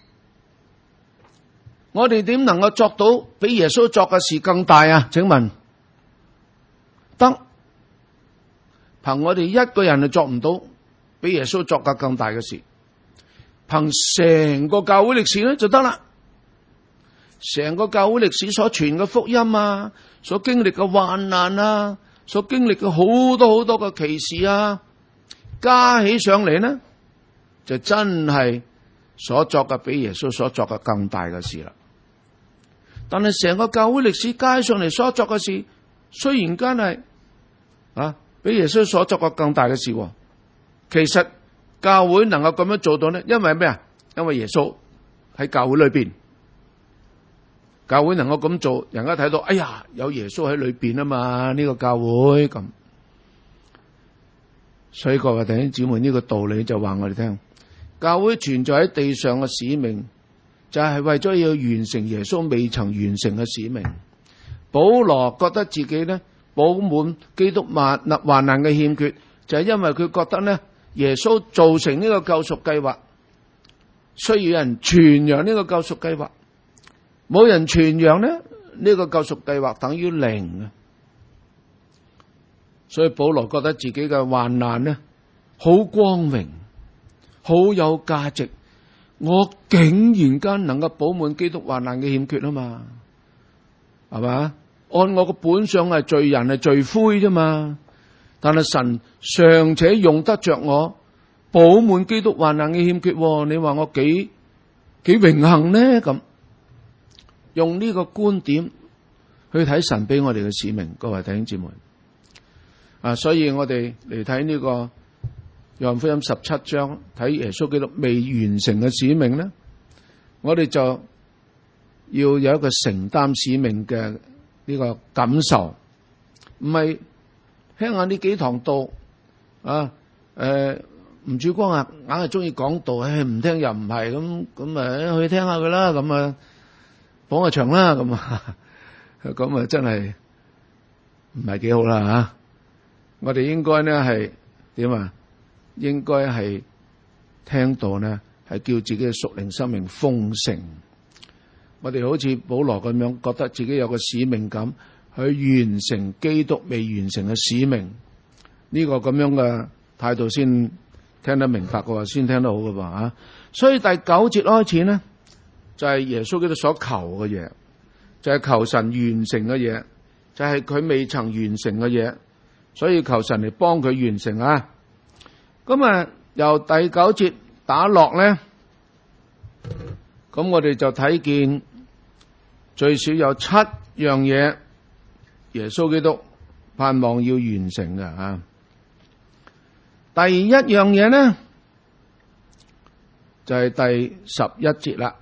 我哋點能夠作到比耶穌作嘅事更大啊？請問得？憑我哋一個人就做唔到比耶穌作嘅更大嘅事，憑成個教會歷史咧就得啦。成個教會歷史所傳嘅福音啊，所經歷嘅患難啊，所經歷嘅好多好多嘅奇事啊，加起上嚟呢，就真係所作嘅比耶穌所作嘅更大嘅事啦。但係成個教會歷史加起上嚟所作嘅事，雖然間係啊比耶穌所作嘅更大嘅事，其實教會能夠咁樣做到呢？因為咩啊？因為耶穌喺教會裏邊，教會能夠咁做，人家睇到，哎呀，有耶穌喺裏邊啊嘛，呢個教會咁。所以各位弟兄姊妹，呢個道理就話我哋聽，教會存在喺地上嘅使命，就係為咗要完成耶穌未曾完成嘅使命。保羅覺得自己呢，補滿基督患患難嘅欠缺，就係因為佢覺得呢，耶穌造成呢個救贖計劃，需要有人傳揚呢個救贖計劃，冇人傳揚呢，呢個救贖計劃等於零啊！所以保羅覺得自己嘅患難呢，好光榮，好有價值，我竟然間能夠補滿基督患難嘅欠缺啊嘛，係嘛？按我個本相係罪人，係罪魁啫嘛，但係神尚且用得着我補滿基督患難嘅欠缺，你話我幾幾榮幸呢？咁用呢個觀點去睇神俾我哋嘅使命，各位弟兄姊妹啊，所以我哋嚟睇呢個約翰福音十七章，睇耶穌基督未完成嘅使命咧，我哋就要有一個承擔使命嘅呢個感受，唔係聽下呢幾堂道啊，誒，吳主光啊，硬係中意講道，誒，唔聽又唔係，咁咁啊去聽下佢啦，咁啊捧下場啦，咁啊，咁啊真係唔係幾好啦吓。我哋應該呢係點啊？應該係聽到呢係叫自己嘅屬靈生命豐盛。我哋好似保羅咁樣，覺得自己有個使命感，去完成基督未完成嘅使命。呢個咁樣嘅態度先聽得明白嘅話，先聽得好嘅噃吓。所以第九節開始呢，就係耶穌基督所求嘅嘢，就係求神完成嘅嘢，就係佢未曾完成嘅嘢，所以求神嚟幫佢完成啊。咁啊，由第九節打落咧，咁我哋就睇見最少有七樣嘢，耶穌基督盼望要完成嘅啊。第一樣嘢咧，就係第十一節啦。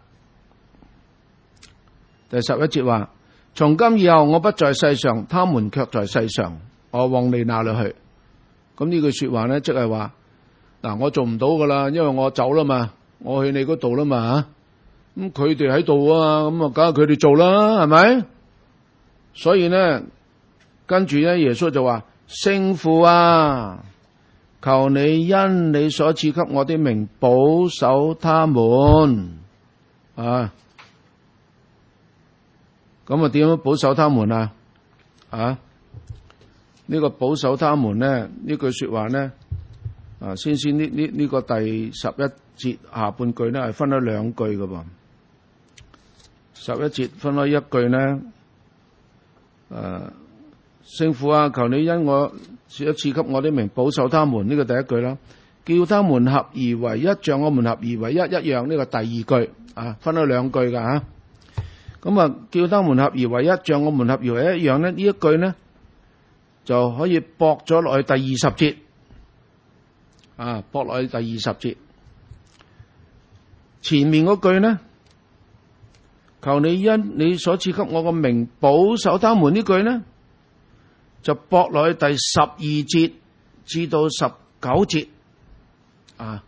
第十一節話：從今以後，我不在世上，他們卻在世上，我往你那裏去。咁呢句說話咧，即係話嗱，我做唔到噶啦，因為我走啦嘛，我去你嗰度啦嘛吓。咁佢哋喺度啊，咁啊，梗係佢哋做啦，係咪？所以咧，跟住咧，耶穌就話：聖父啊，求你因你所賜給我的名保守他們啊！咁啊，點樣保守他們啊？啊？呢個保守他們咧，呢句說話咧，啊，先先呢呢呢個第十一節下半句咧係分咗兩句噶噃。十一節分開一句咧，誒，聖父啊，求你因我賜一賜給我的名保守他們，呢個第一句啦，叫他們合而為一，像我們合而為一一樣，呢個第二句啊，分咗兩句噶吓。咁啊，叫他們合而為一，像我們合而為一一樣咧，呢一句咧就可以駁咗落去第二十節啊，駁落去第二十節前面嗰句咧，求你因你所賜給我個名保守他們，呢句咧就駁落去第十二節至到十九節啊。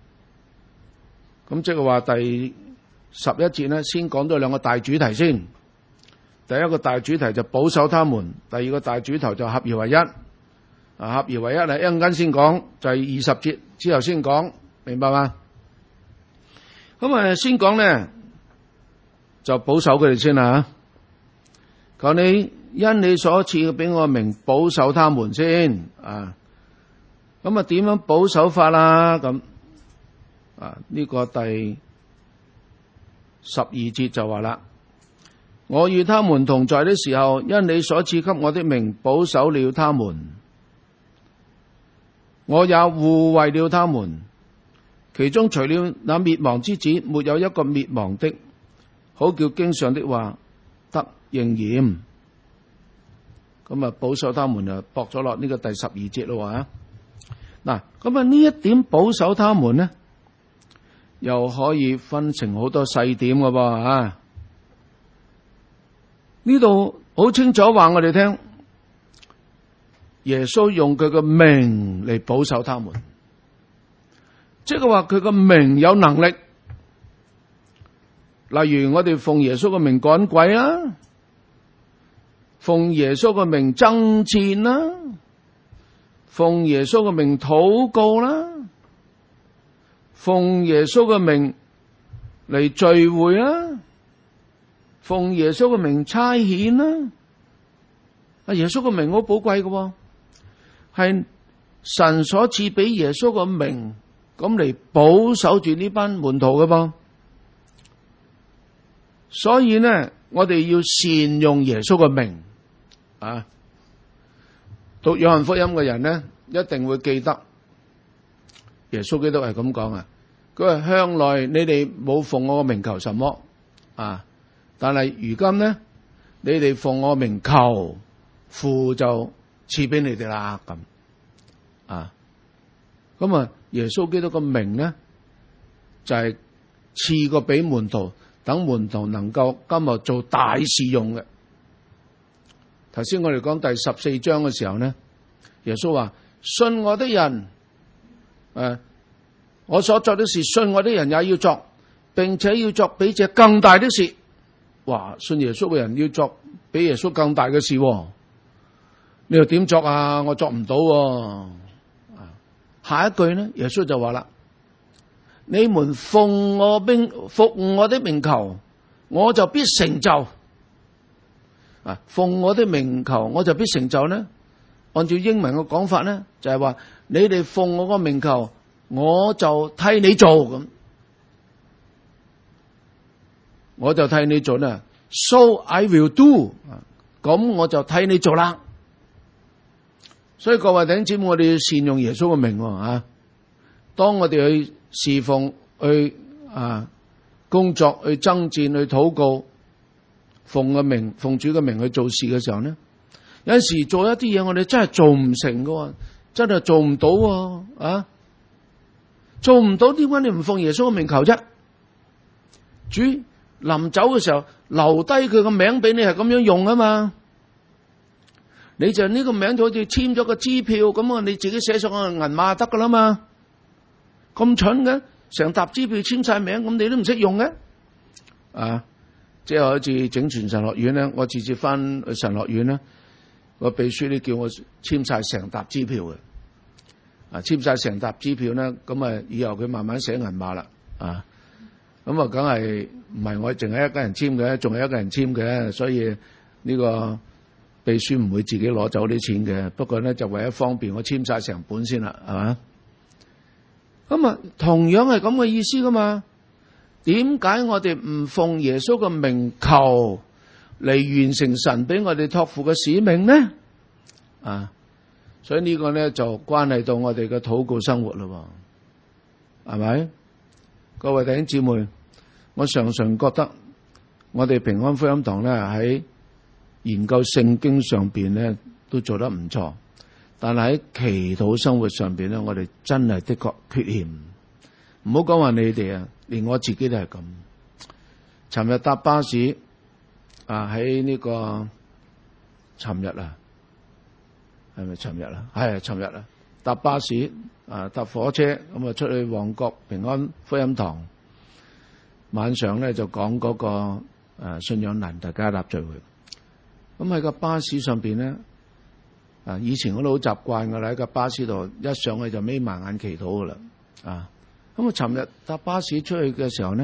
咁即係話第十一節咧，先講咗兩個大主題先。第一個大主題就保守他們，第二個大主題就合而為一。啊，合而為一係一陣間先講，就係二十節之後先講，明白嗎？咁啊，先講咧就保守佢哋先啦。求你因你所賜俾我名保守他們先啊。咁啊，點樣保守法啦？咁啊，呢個第十二節就話啦，我與他們同在的時候，因你所賜給我的名保守了他們，我也護衛了他們，其中除了那滅亡之子，沒有一個滅亡的，好叫經上的話得應驗。咁啊，保守他們就駁咗落呢個第十二節咯啊。嗱，咁啊呢一點保守他們呢，又可以分成好多細點嘅噃啊！呢度好清楚話我哋聽，耶穌用佢個名嚟保守他們，即係話佢個名有能力。例如我哋奉耶穌個名趕鬼啦，奉耶穌個名爭戰啦，奉耶穌個名禱告啦，奉耶穌嘅名嚟聚會啦，奉耶穌嘅名差遣啦。啊，耶穌嘅名好寶貴嘅，係神所賜俾耶穌嘅名，咁嚟保守住呢班門徒嘅噃。所以呢，我哋要善用耶穌嘅名啊。讀約翰福音嘅人呢，一定會記得耶穌基督係咁講啊。佢話向來你哋冇奉我個名求什麼啊，但係如今呢，你哋奉我名求，父就賜俾你哋啦咁啊。咁啊，耶穌基督個名呢，就係賜過俾門徒，等門徒能夠今日做大事用嘅。頭先我哋講第十四章嘅時候呢，耶穌話信我的人，誒、啊。我所做的事，信我的人也要作，並且要作比這更大的事。哇！信耶穌嘅人要作比耶穌更大嘅事，你又點作啊？我作唔到。下一句呢，耶穌就話啦： 你們奉我名奉我的名求，我就必成就。啊，奉我的名求，我就必成就呢？按照英文嘅講法呢，就係話你哋奉我個名求，我就替你做咁，我就替你做啦。So I will do， 咁我就替你做啦。所以各位弟兄姊妹，我哋要善用耶穌嘅名啊！當我哋去侍奉、去啊工作、去爭戰、去禱告，奉個名、奉主嘅名去做事嘅時候呢，有陣時做一啲嘢，我哋真係做唔成㗎，真係做唔到啊！做唔到，點解你唔奉耶穌嘅名求啫？主臨走嘅時候留低佢個名俾你，係咁樣用啊嘛。你就呢個名就好似簽咗個支票咁啊，你自己寫上個銀碼就得噶啦嘛。咁蠢嘅，成沓支票簽晒名，咁你都唔識用嘅啊！即係好似整全神學院咧，我次次翻去神學院咧，個秘書咧叫我簽晒成沓支票嘅，啊簽晒成沓支票咧，咁啊以後佢慢慢寫銀碼啦，啊咁啊梗係唔係我淨係一個人簽嘅，仲係一個人簽嘅，所以呢個秘書唔會自己攞走啲錢嘅，不過咧就為咗方便，我簽晒成本先啦，係嘛？咁啊，同樣係咁嘅意思噶嘛？點解我哋唔奉耶穌嘅名求嚟完成神俾我哋託付嘅使命呢？啊，所以呢個咧就關係到我哋嘅禱告生活咯，係咪？各位弟兄姊妹，我常常覺得我哋平安福音堂咧喺研究聖經上邊咧都做得唔錯，但係喺祈禱生活上邊咧，我哋真係的確缺陷。唔好講話你哋啊，連我自己都係咁。尋日搭巴士啊，喺呢個尋日啊，係咪尋日啊？係尋日啊，搭巴士啊，搭火車咁啊，出去旺角平安福音堂，晚上咧就講嗰個誒信仰難大家立聚會。咁喺個巴士上邊咧，啊，以前我都好習慣噶啦，喺個巴士度一上去就眯埋眼祈禱噶啦，啊，咁啊，尋日搭巴士出去嘅時候呢，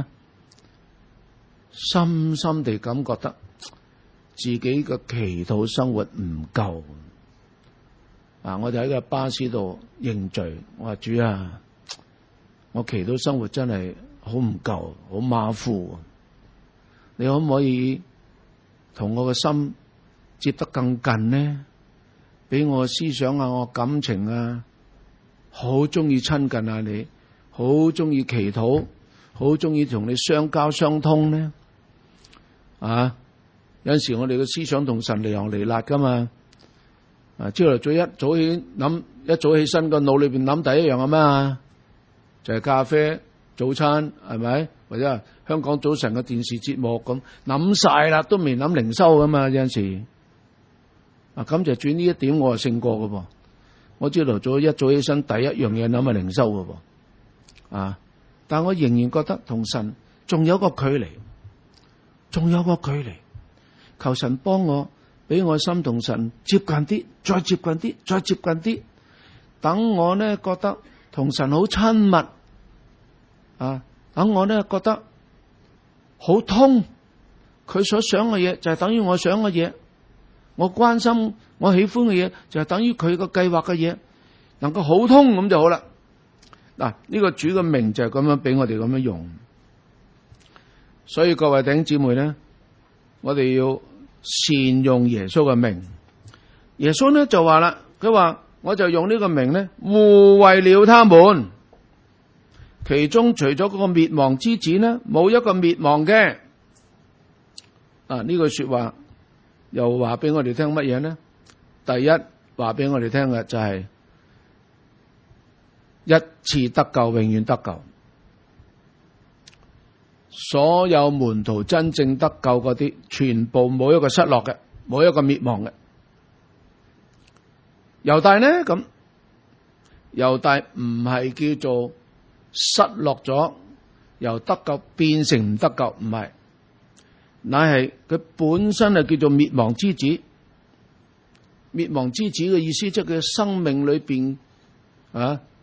深深地感覺得自己嘅祈禱生活唔夠，啊，我就喺個巴士度認罪，我話主啊，我祈禱生活真係好唔夠，好馬虎，你可唔可以同我嘅心接得更近呢？俾我思想啊，我感情啊，好中意親近啊你，好中意祈禱，好中意同你相交相通呢？啊，有陣時我哋嘅思想同神離行離辣噶嘛。啊，朝頭早一早起諗，一早起身個腦裏邊諗第一樣係咩啊？就係咖啡、早餐，係咪？或者香港早晨嘅電視節目咁諗晒啦，都未諗靈修噶嘛？有陣時。啊，咁就轉呢一點我係勝過㗎噃。我朝頭早一早起身，第一樣嘢諗係靈修㗎噃。啊，但我仍然覺得同神仲有個距離，仲有個距離。求神幫我，俾我心同神接近啲，再接近啲，再接近啲。等我呢覺得同神好親密，啊，等我呢覺得好通。佢所想嘅嘢就係等於我想嘅嘢。我關心我喜歡嘅嘢就係等於佢個計劃嘅嘢，能夠好通咁就好啦。嗱，呢個主嘅名就係咁樣俾我哋咁樣用。所以各位弟兄姊妹咧，我哋要善用耶穌嘅名。耶穌咧就話啦，佢話我就用呢個名咧護衛了他們，其中除咗嗰個滅亡之子咧，冇一個滅亡嘅。啊，呢句說話又話俾我哋聽乜嘢呢？第一，話俾我哋聽嘅就係一次得救，永遠得救。所有門徒真正得救嗰啲，全部冇一個失落嘅，冇一個滅亡嘅。猶大呢？咁猶大唔係叫做失落咗，由得救變成唔得救，唔係。乃係佢本身係叫做滅亡之子，滅亡之子嘅意思即係佢生命裏邊啊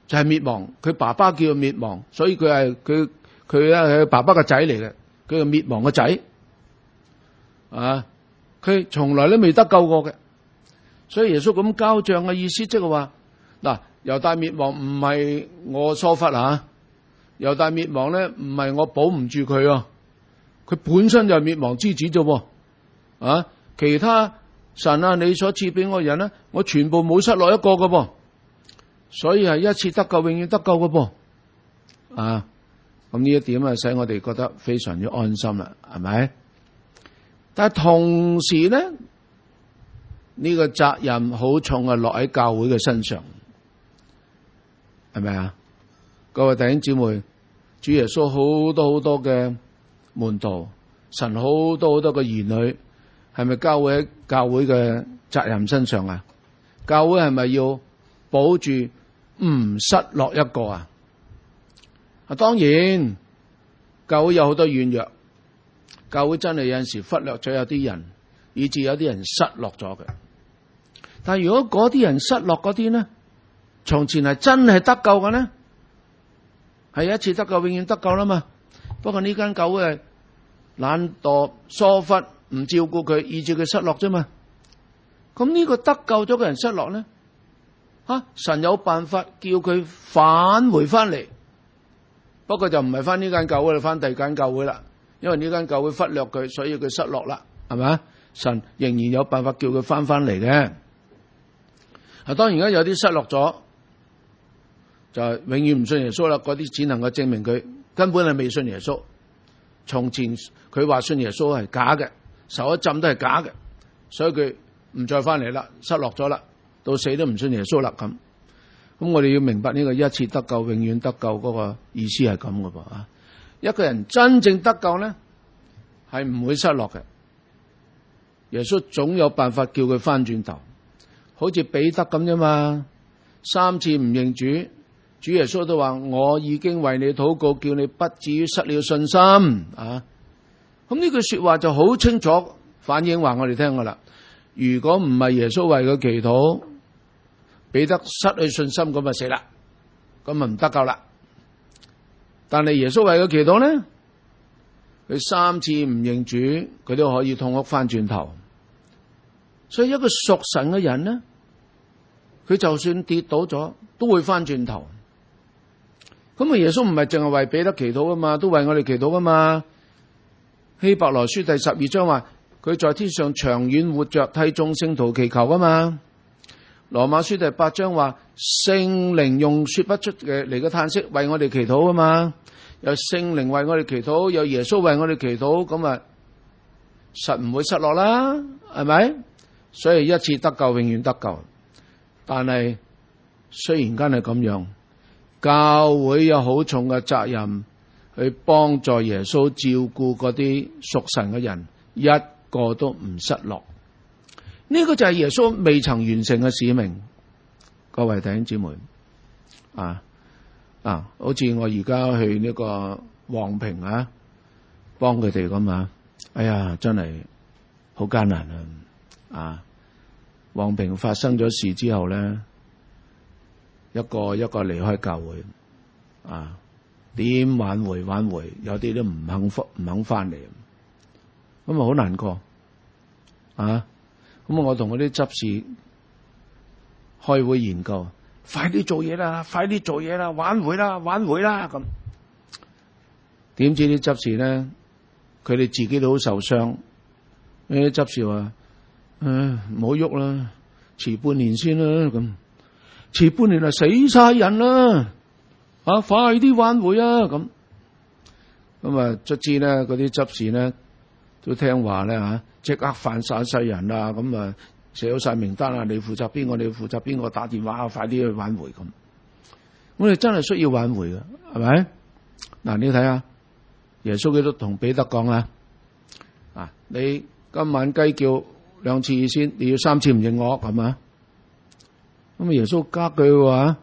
就係滅亡。佢爸爸叫佢滅亡，所以佢係佢佢咧係佢爸爸嘅仔嚟嘅，佢係滅亡嘅仔啊！佢從來都未得救過嘅，所以耶穌咁交賬嘅意思即係話嗱，猶大滅亡唔係我疏忽啊，猶大滅亡咧唔係我保唔住佢啊，佢本身就係滅亡之子啫，啊！其他神啊，你所賜俾我嘅人咧，我全部冇失落一個嘅噃，所以係一次得救，永遠得救嘅噃，啊！咁呢一點啊，使我哋覺得非常之安心啦，係咪？但係同時咧，呢個責任好重啊，落喺教會嘅身上，係咪啊？各位弟兄姊妹，主耶穌好多好多嘅門徒，神好多好多嘅兒女，係咪教會喺教會嘅責任身上啊？教會係咪要保住唔失落一個啊？啊，當然，教會有好多軟弱。教會真係有陣時忽略咗有啲人，以致有啲人失落咗嘅。但係如果嗰啲人失落嗰啲呢，從前係真係得救嘅呢，係一次得救，永遠得救啦嘛。不過呢間教會係懶惰、疏忽、唔照顧佢，以致佢失落啫嘛。咁呢個得救咗嘅人失落呢，啊，神有辦法叫佢返回翻嚟，不過就唔係翻呢間教會啦，翻第二間教會啦。因為呢間教會忽略佢，所以佢失落啦，係咪？神仍然有辦法叫佢翻翻嚟嘅。啊，當然而家有啲失落咗，就係永遠唔信耶穌啦。嗰啲只能夠證明佢根本係未信耶穌。從前佢話信耶穌係假嘅，受一浸都係假嘅，所以佢唔再翻嚟啦，失落咗啦，到死都唔信耶穌啦咁。咁我哋要明白呢個一次得救，永遠得救嗰個意思係咁嘅噃啊。一個人真正得救呢，係唔會失落嘅。耶穌總有辦法叫佢翻轉頭，好似彼得咁啫嘛。三次唔認主，主耶穌都話：我已經為你禱告，叫你不至於失了信心啊。咁呢句說話就好清楚反映話我哋聽噶啦。如果唔係耶穌為佢祈禱，彼得失去信心，咁就死啦，咁就唔得救啦。但係耶穌為佢祈禱呢，佢三次唔認主，佢都可以痛哭翻轉頭。所以一個屬神嘅人呢，佢就算跌倒咗，都會翻轉頭。咁啊，耶穌唔係淨係為彼得祈禱噶嘛，都為我哋祈禱噶嘛。希伯來書第十二章話，佢在天上長遠活着，替眾聖徒祈求噶嘛。羅馬書第八章話，聖靈用說不出嘅嚟嘅嘆息為我哋祈禱噶嘛。有聖靈為我哋祈禱，有耶穌為我哋祈禱，咁啊實唔會失落啦，係咪？所以一次得救，永遠得救。但係雖然間係咁樣，教會有好重嘅責任去幫助耶穌照顧嗰啲屬神嘅人，一個都唔失落。呢、這個就係耶穌未曾完成嘅使命。各位弟兄姊妹啊！啊，好似我而家去呢個黃平啊，幫佢哋咁啊，哎呀，真係好艱難啊！啊，黃平發生咗事之後咧，一個一個離開教會，啊，點挽回挽回，有啲都唔肯復唔肯翻嚟，咁啊好難過啊！咁我同嗰啲執事開會研究。快啲做嘢啦！快啲做嘢啦！挽回啦！挽回啦！咁點知啲執事咧，佢哋自己都好受傷。啲執事話：唉，唔好喐啦，遲半年先啦。咁遲半年啊，死晒人啦！啊，快啲挽回啊！咁咁啊，卒之咧，嗰啲執事咧都聽話咧吓，即刻犯晒世人啦！咁啊。寫好晒名單啊！你負責邊個？你負責邊個？打電話快啲去挽回咁。我哋真係需要挽回嘅，係咪？嗱，你睇下耶穌基督同彼得講啊，啊，你今晚雞叫兩次先，你要三次唔認我，係嘛？咁啊，耶穌加句話：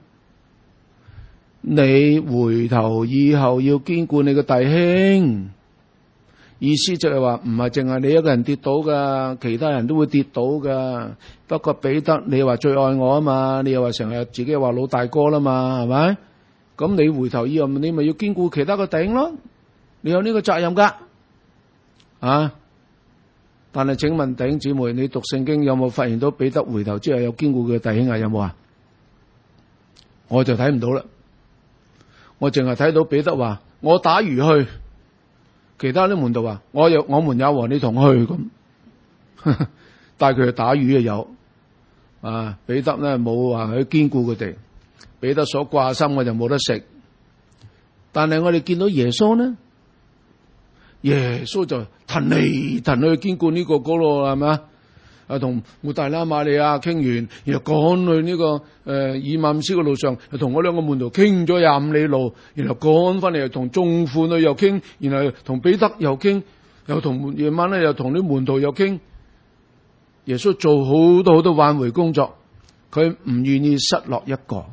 你回頭以後要堅固你嘅弟兄， 意思就係話唔係淨係你一個人跌倒噶，其他人都會跌倒噶。不過彼得，你話最愛我啊嘛，你又話成日自己話老大哥啦嘛，係咪？咁你回頭以後，你咪要兼顧其他嘅弟兄咯。你有呢個責任噶，啊！但係請問弟兄姊妹，你讀聖經有冇發現到彼得回頭之後有兼顧佢嘅弟兄啊？有冇啊？我就睇唔到啦，我淨係睇到彼得話我打魚去，其他啲門徒話我有我們也和你同去咁，帶佢去打魚嘅有啊。彼得咧冇話去兼顧佢哋，彼得所掛心嘅就冇得食。但係我哋見到耶穌呢，耶穌就騰嚟騰去兼顧呢個嗰咯，係咪啊？啊，同抹大拉瑪利亞傾完，然後趕去呢、這個誒、呃、以馬忤斯嘅路上，又同我兩個門徒傾咗廿五里路，然後趕翻嚟又同眾婦女又傾，然後同彼得又傾，又同夜晚咧又同啲門徒又傾。耶穌做好多好多挽回工作，佢唔願意失落一個。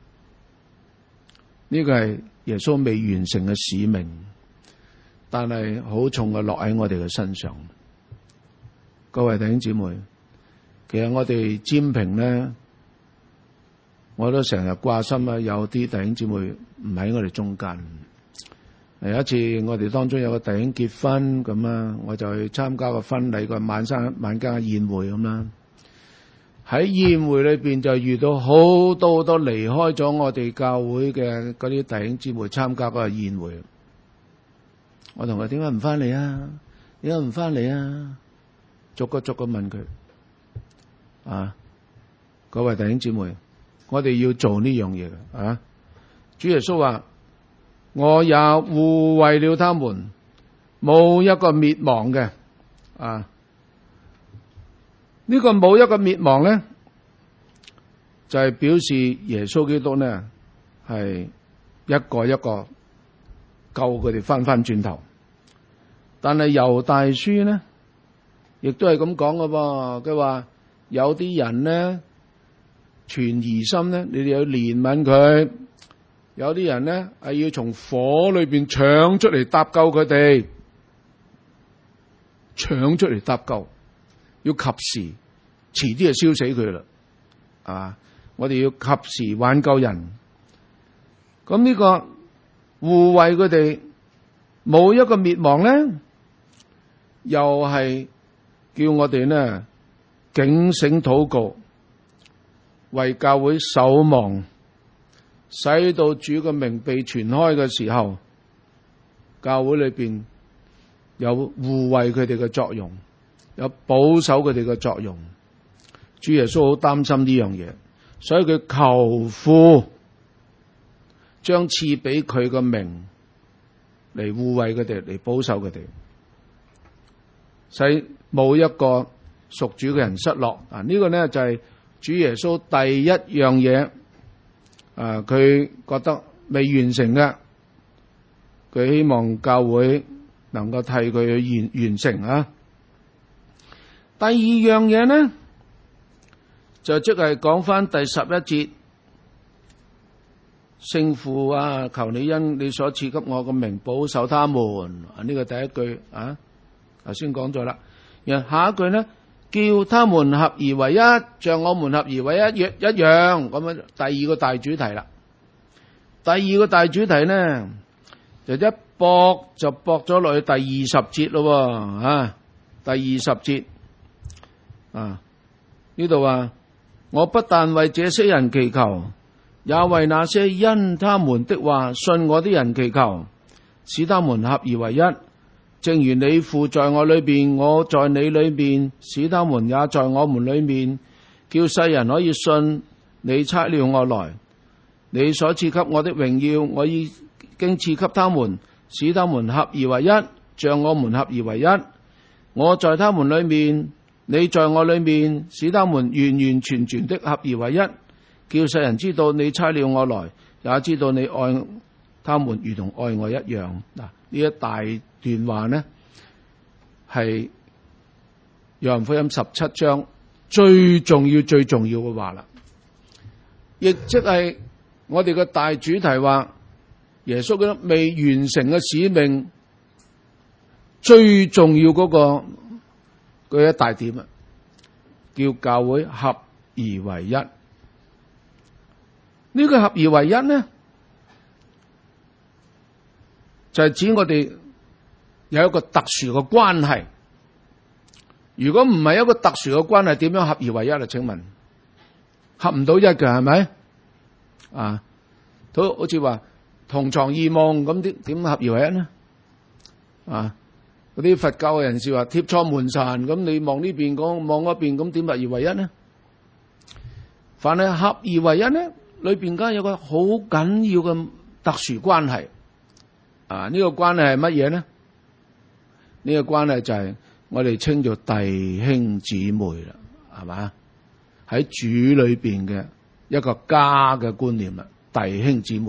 呢、這個係耶穌未完成嘅使命，但係好重嘅落喺我哋嘅身上。各位弟兄姊妹，其實我哋占平咧，我都成日掛心啊，有啲弟兄姊妹唔喺我哋中間。有一次我哋當中有個弟兄結婚咁啊，我就去參加個婚禮個晚生晚間嘅宴會咁啦。喺宴會裏邊就遇到好多好多離開咗我哋教會嘅嗰啲弟兄姊妹參加嗰個宴會。我同佢點解唔翻嚟啊？點解唔翻嚟啊？逐個逐個問佢。啊，各位弟兄姊妹，我哋要做呢樣嘢嘅啊！主耶穌話：我也護衛了他們，冇一個滅亡嘅啊！呢個冇一個滅亡咧，就係表示耶穌基督呢係一個一個救佢哋翻翻轉頭。但係猶大書呢，亦都係咁講嘅噃，佢話。有啲人咧存疑心咧，你哋要憐憫佢；有啲人咧係要從火裏邊搶出嚟搭救佢哋，搶出嚟搭救，要及時，遲啲就燒死佢啦。啊，我哋要及時挽救人。咁呢個護衛佢哋，冇一個滅亡咧，又係叫我哋呢。警醒禱告，為教會守望，使到主嘅名被傳開嘅時候，教會裏邊有護衛佢哋嘅作用，有保守佢哋嘅作用。主耶穌好擔心呢樣嘢，所以佢求父將賜俾佢嘅名嚟護衛佢哋，嚟保守佢哋，使冇一個屬主嘅人失落啊！呢、這個呢就係、是、主耶穌第一樣嘢啊，佢覺得未完成嘅，佢希望教會能夠替佢去完完成啊。第二樣嘢呢，就即係講翻第十一節，聖父啊，求你因你所賜給我嘅名保守他們啊！呢、這個第一句啊，頭先講咗啦。然後下一句呢？叫他們合而為一，像我們合而為一一一樣。咁樣第二個大主題啦。第二個大主題呢，就一駁就駁咗落去第二十節咯。啊，第二十節啊，呢度話我不但為這些人祈求，也為那些因他們的話信我的人祈求，使他們合而為一。正如你父在我裏面，我在你裏面，使他們也在我們裏面，叫世人可以信你差了我來。你所賜給我的榮耀，我已經賜給他們，使他們合而為一，像我們合而為一。我在他們裏面，你在我裏面，使他們完完全全的合而為一，叫世人知道你差了我來，也知道你愛他們如同愛我一樣。嗱，呢一大段話呢，係約翰福音十七章最重要最重要嘅話啦，亦即係我哋嘅大主題話，耶穌嘅未完成嘅使命， 最重要嗰、嗰個嗰一大點啊，叫教會合而為一。呢、呢個合而為一呢，就係、是、指我哋有一個特殊嘅關係。如果唔係一個特殊嘅關係，點樣合而為一啊？請問合唔到一嘅係咪？啊，都好似話同床異夢咁，點點合而為一呢？啊，嗰啲佛教嘅人士話貼錯門神，咁你望呢邊講望嗰邊，咁點合而為一呢？凡係合而為一呢，裏邊梗係有個好緊要嘅特殊關係。啊，呢個關係係乜嘢呢？呢個關係就係我哋稱做弟兄姊妹啦，係嘛？喺主裏邊嘅一個家嘅觀念啦，弟兄姊妹。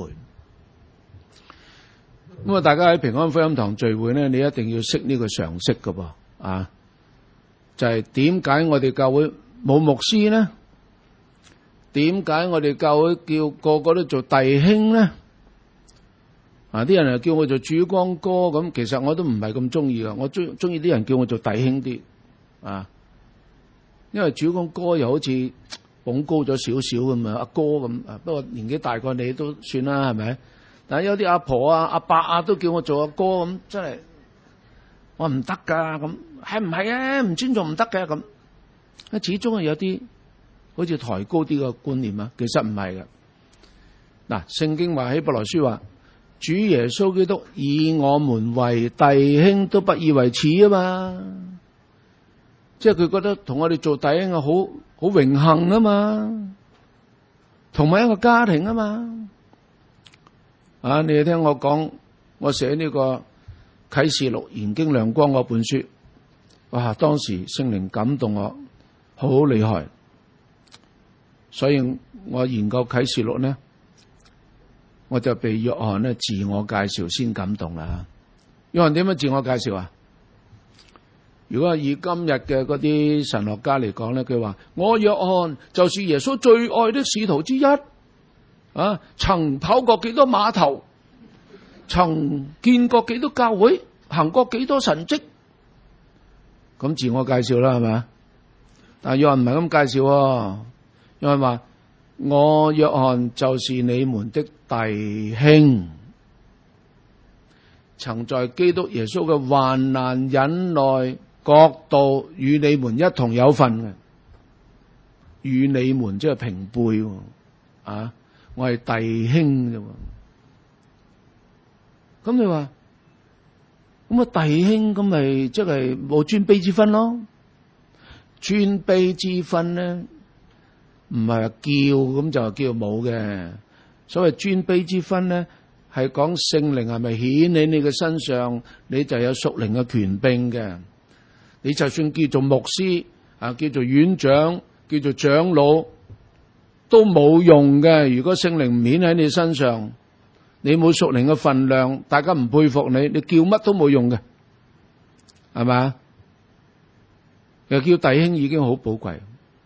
咁啊，大家喺平安福音堂聚會咧，你一定要識呢個常識噶噃，啊，就係點解我哋教會冇牧師呢？點解我哋教會叫個個都做弟兄呢？啊，啲人又叫我做主光哥咁，其實我都唔係咁中意噶，我中中意啲人叫我做弟兄啲，啊，因為主光哥又好似捧高咗少少咁啊，阿哥咁，不過年紀大過你都算啦，係咪？但係有啲阿婆啊、阿伯啊都叫我做阿哥咁，真係我唔得噶咁，係唔係啊？唔尊重唔得嘅咁，啊，始終係有啲好似抬高啲嘅觀念啊，其實唔係嘅。嗱，聖經話希伯來書話，主耶穌基督以我們為弟兄，都不以為恥啊嘛，即係佢覺得同我哋做弟兄啊，好好榮幸啊嘛，同埋一個家庭啊嘛。啊！你哋聽我講，我寫呢個啟示錄研經亮光嗰本書，哇！當時聖靈感動我，好厲害，所以我研究啟示錄呢，我就被約翰呢自我介紹先感動啦。約翰點樣自我介紹啊？如果以今日嘅嗰啲神學家嚟講咧，佢話我約翰就是耶穌最愛的使徒之一。啊！曾跑過幾多碼頭，曾見過幾多教會，行過幾多神蹟，咁自我介紹啦，係咪？但係約翰唔係咁介紹，啊，約翰話我約翰就是你們的弟兄，曾在基督耶穌嘅患難忍耐國度與你們一同有份嘅，與你們即係平輩啊！我係弟兄啫，咁你話咁啊？弟兄咁咪即係冇尊卑之分咯？尊卑之分咧，唔係話叫咁就叫冇嘅。所謂尊卑之分咧，係講聖靈係咪顯喺你嘅身上，你就有屬靈嘅權柄嘅。你就算叫做牧師啊，叫做院長，叫做長老，都冇用嘅。如果聖靈唔顯喺你身上，你冇屬靈嘅分量，大家唔佩服你，你叫乜都冇用嘅，係咪？又叫弟兄已經好寶貴。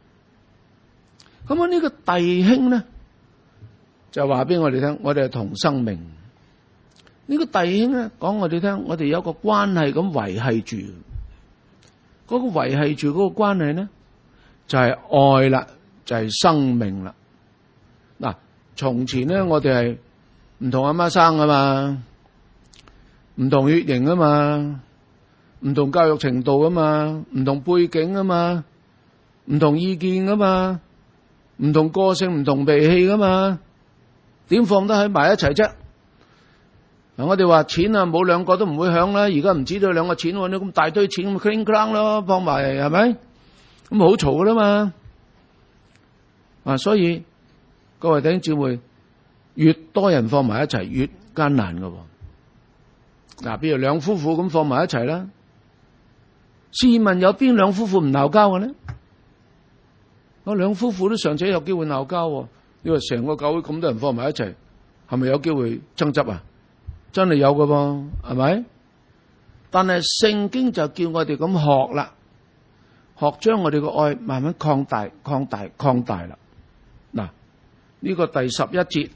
咁啊，呢個弟兄咧就話俾我哋聽，我哋係同生命。呢個弟兄咧講我哋聽，我哋有個關係咁維繫住，嗰個維繫住嗰個關係咧就係愛啦，就係生命啦。嗱，從前咧我哋係唔同阿媽生啊嘛，唔同血型啊嘛，唔同教育程度啊嘛，唔同背景啊嘛，唔同意見啊嘛，唔同個性，唔同脾氣噶嘛，點放得喺埋一齊啫？嗱，我哋話錢啊，冇兩個都唔會響啦。而家唔知道兩個錢，你咁大堆錢咁 cling clang 咯，放埋係咪？咁好嘈噶啦嘛。啊，所以各位弟兄姊妹，越多人放埋一齊，越艱難噶。嗱，比如兩夫婦咁放埋一齊啦，試問有邊兩夫婦唔鬧交嘅呢？我兩夫婦都尚且有機會鬧交，你話成個教會咁多人放埋一齊，係咪有機會爭執啊？真係有噶噃，係咪？但係聖經就叫我哋咁學啦，學將我哋個愛慢慢擴大、擴大、擴大啦。嗱，呢個第十一節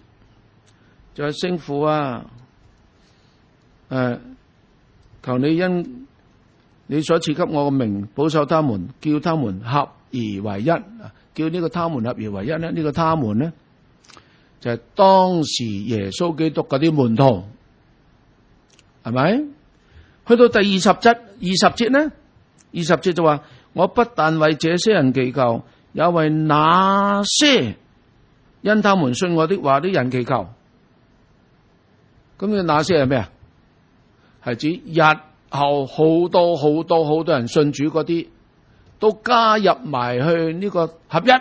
就係聖父啊，誒，求你因你所賜給我嘅名，保守他們，叫他們合而為一。叫呢個他們合而為一咧，呢、這個他們咧就係、是、當時耶穌基督嗰啲門徒，係咪？去到第二十節，二十節咧，二十節就話：我不但為這些人祈求，也為那些因他們信我的話啲人祈求。咁嘅那些係咩啊？係指日後好多好多好多人信主嗰啲，都加入埋去呢個合一。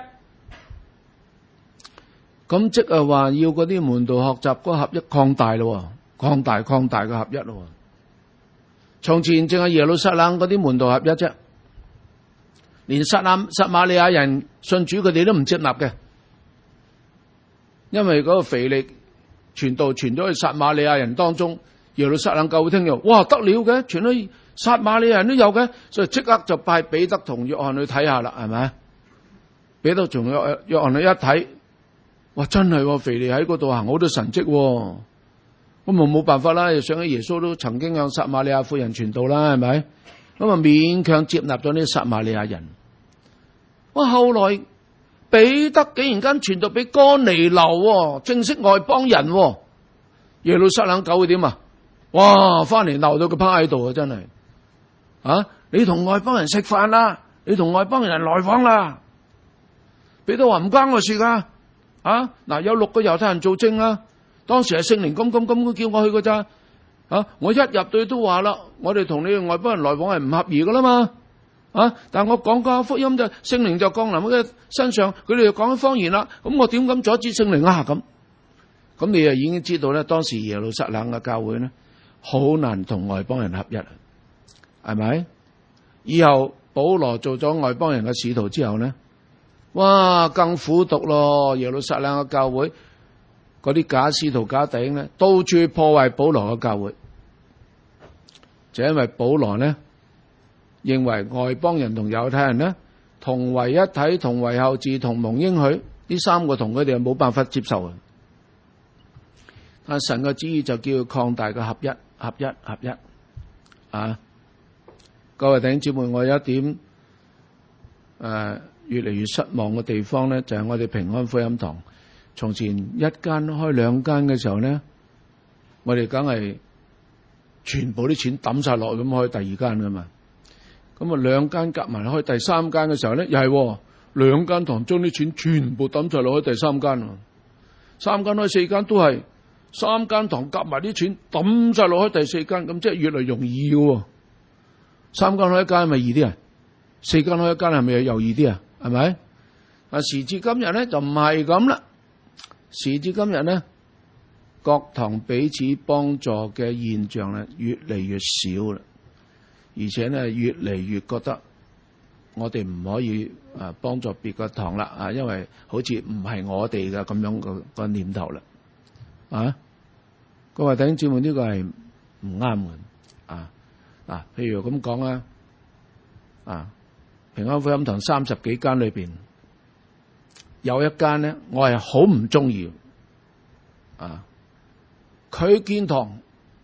咁即係話要嗰啲門徒學習嗰個合一擴大咯，擴大擴大嘅合一咯。從前淨係耶路撒冷嗰啲門徒合一啫，連撒亞撒瑪利亞人信主佢哋都唔接納嘅，因為嗰個腓力傳道傳咗去撒瑪利亞人當中，耶路撒冷教會聽咗，哇得了嘅，傳去撒瑪利亞人都有嘅，所以即刻就派彼得同約翰去睇下啦，係咪？彼得同約約翰去一睇，哇真係腓力喺嗰度行好多神蹟，咁啊冇辦法啦，又想起耶穌都曾經向撒瑪利亞婦人傳道啦，係咪？咁啊勉強接納咗呢啲撒瑪利亞人。哇後來彼得竟然間傳到俾哥尼流，正式外邦人，耶路撒冷教會點啊？哇翻嚟鬧到佢趴喺度啊！真係啊！你同外邦人食飯啦，你同外邦人來往啦。彼得話唔關我事噶，啊嗱有六個猶太人做證啊，當時係聖靈咁咁咁叫我去噶咋，啊我一入到都話啦，我哋同你哋外邦人來往係唔合宜噶啦嘛。啊！但我講個福音就聖靈就降臨喺佢身上，佢哋就講緊方言啦。咁我點敢阻止聖靈啊？咁咁你就已經知道咧，當時耶路撒冷嘅教會咧，好難同外邦人合一，係咪？以後保羅做咗外邦人嘅使徒之後咧，哇，更苦毒咯！耶路撒冷嘅教會嗰啲假使徒假弟兄咧，到處破壞保羅嘅教會，就因為保羅咧。認為外邦人同猶太人呢，同為一體，同為後嗣，同蒙應許，呢三個同佢哋係冇辦法接受嘅。但係神嘅旨意就叫佢擴大嘅合一、合一、合一。啊，各位弟兄姊妹，我有一點誒、呃、越嚟越失望嘅地方咧，就係、是、我哋平安福音堂，從前一間開兩間嘅時候咧，我哋梗係全部啲錢抌晒落去咁開第二間噶嘛。咁啊，兩間夾埋開第三間嘅時候咧，又係兩間堂將啲錢全部抌晒落去第三間，三間開四間都係三間堂夾埋啲錢抌晒落去第四間，咁即係越嚟容易嘅。三間開一間係咪易啲啊？四間開一間係咪又易啲啊？係咪？啊，時至今日咧就唔係咁啦。時至今日咧，各堂彼此幫助嘅現象咧越嚟越少啦。而且咧，越嚟越覺得我哋唔可以啊幫助別個堂啦啊，因為好似唔係我哋嘅咁樣個個念頭啦啊！各位弟兄姊妹，呢個係唔啱嘅啊啊！譬如咁講啊啊，平安福音堂三十幾間裏邊有一間咧，我係好唔中意啊，佢建堂。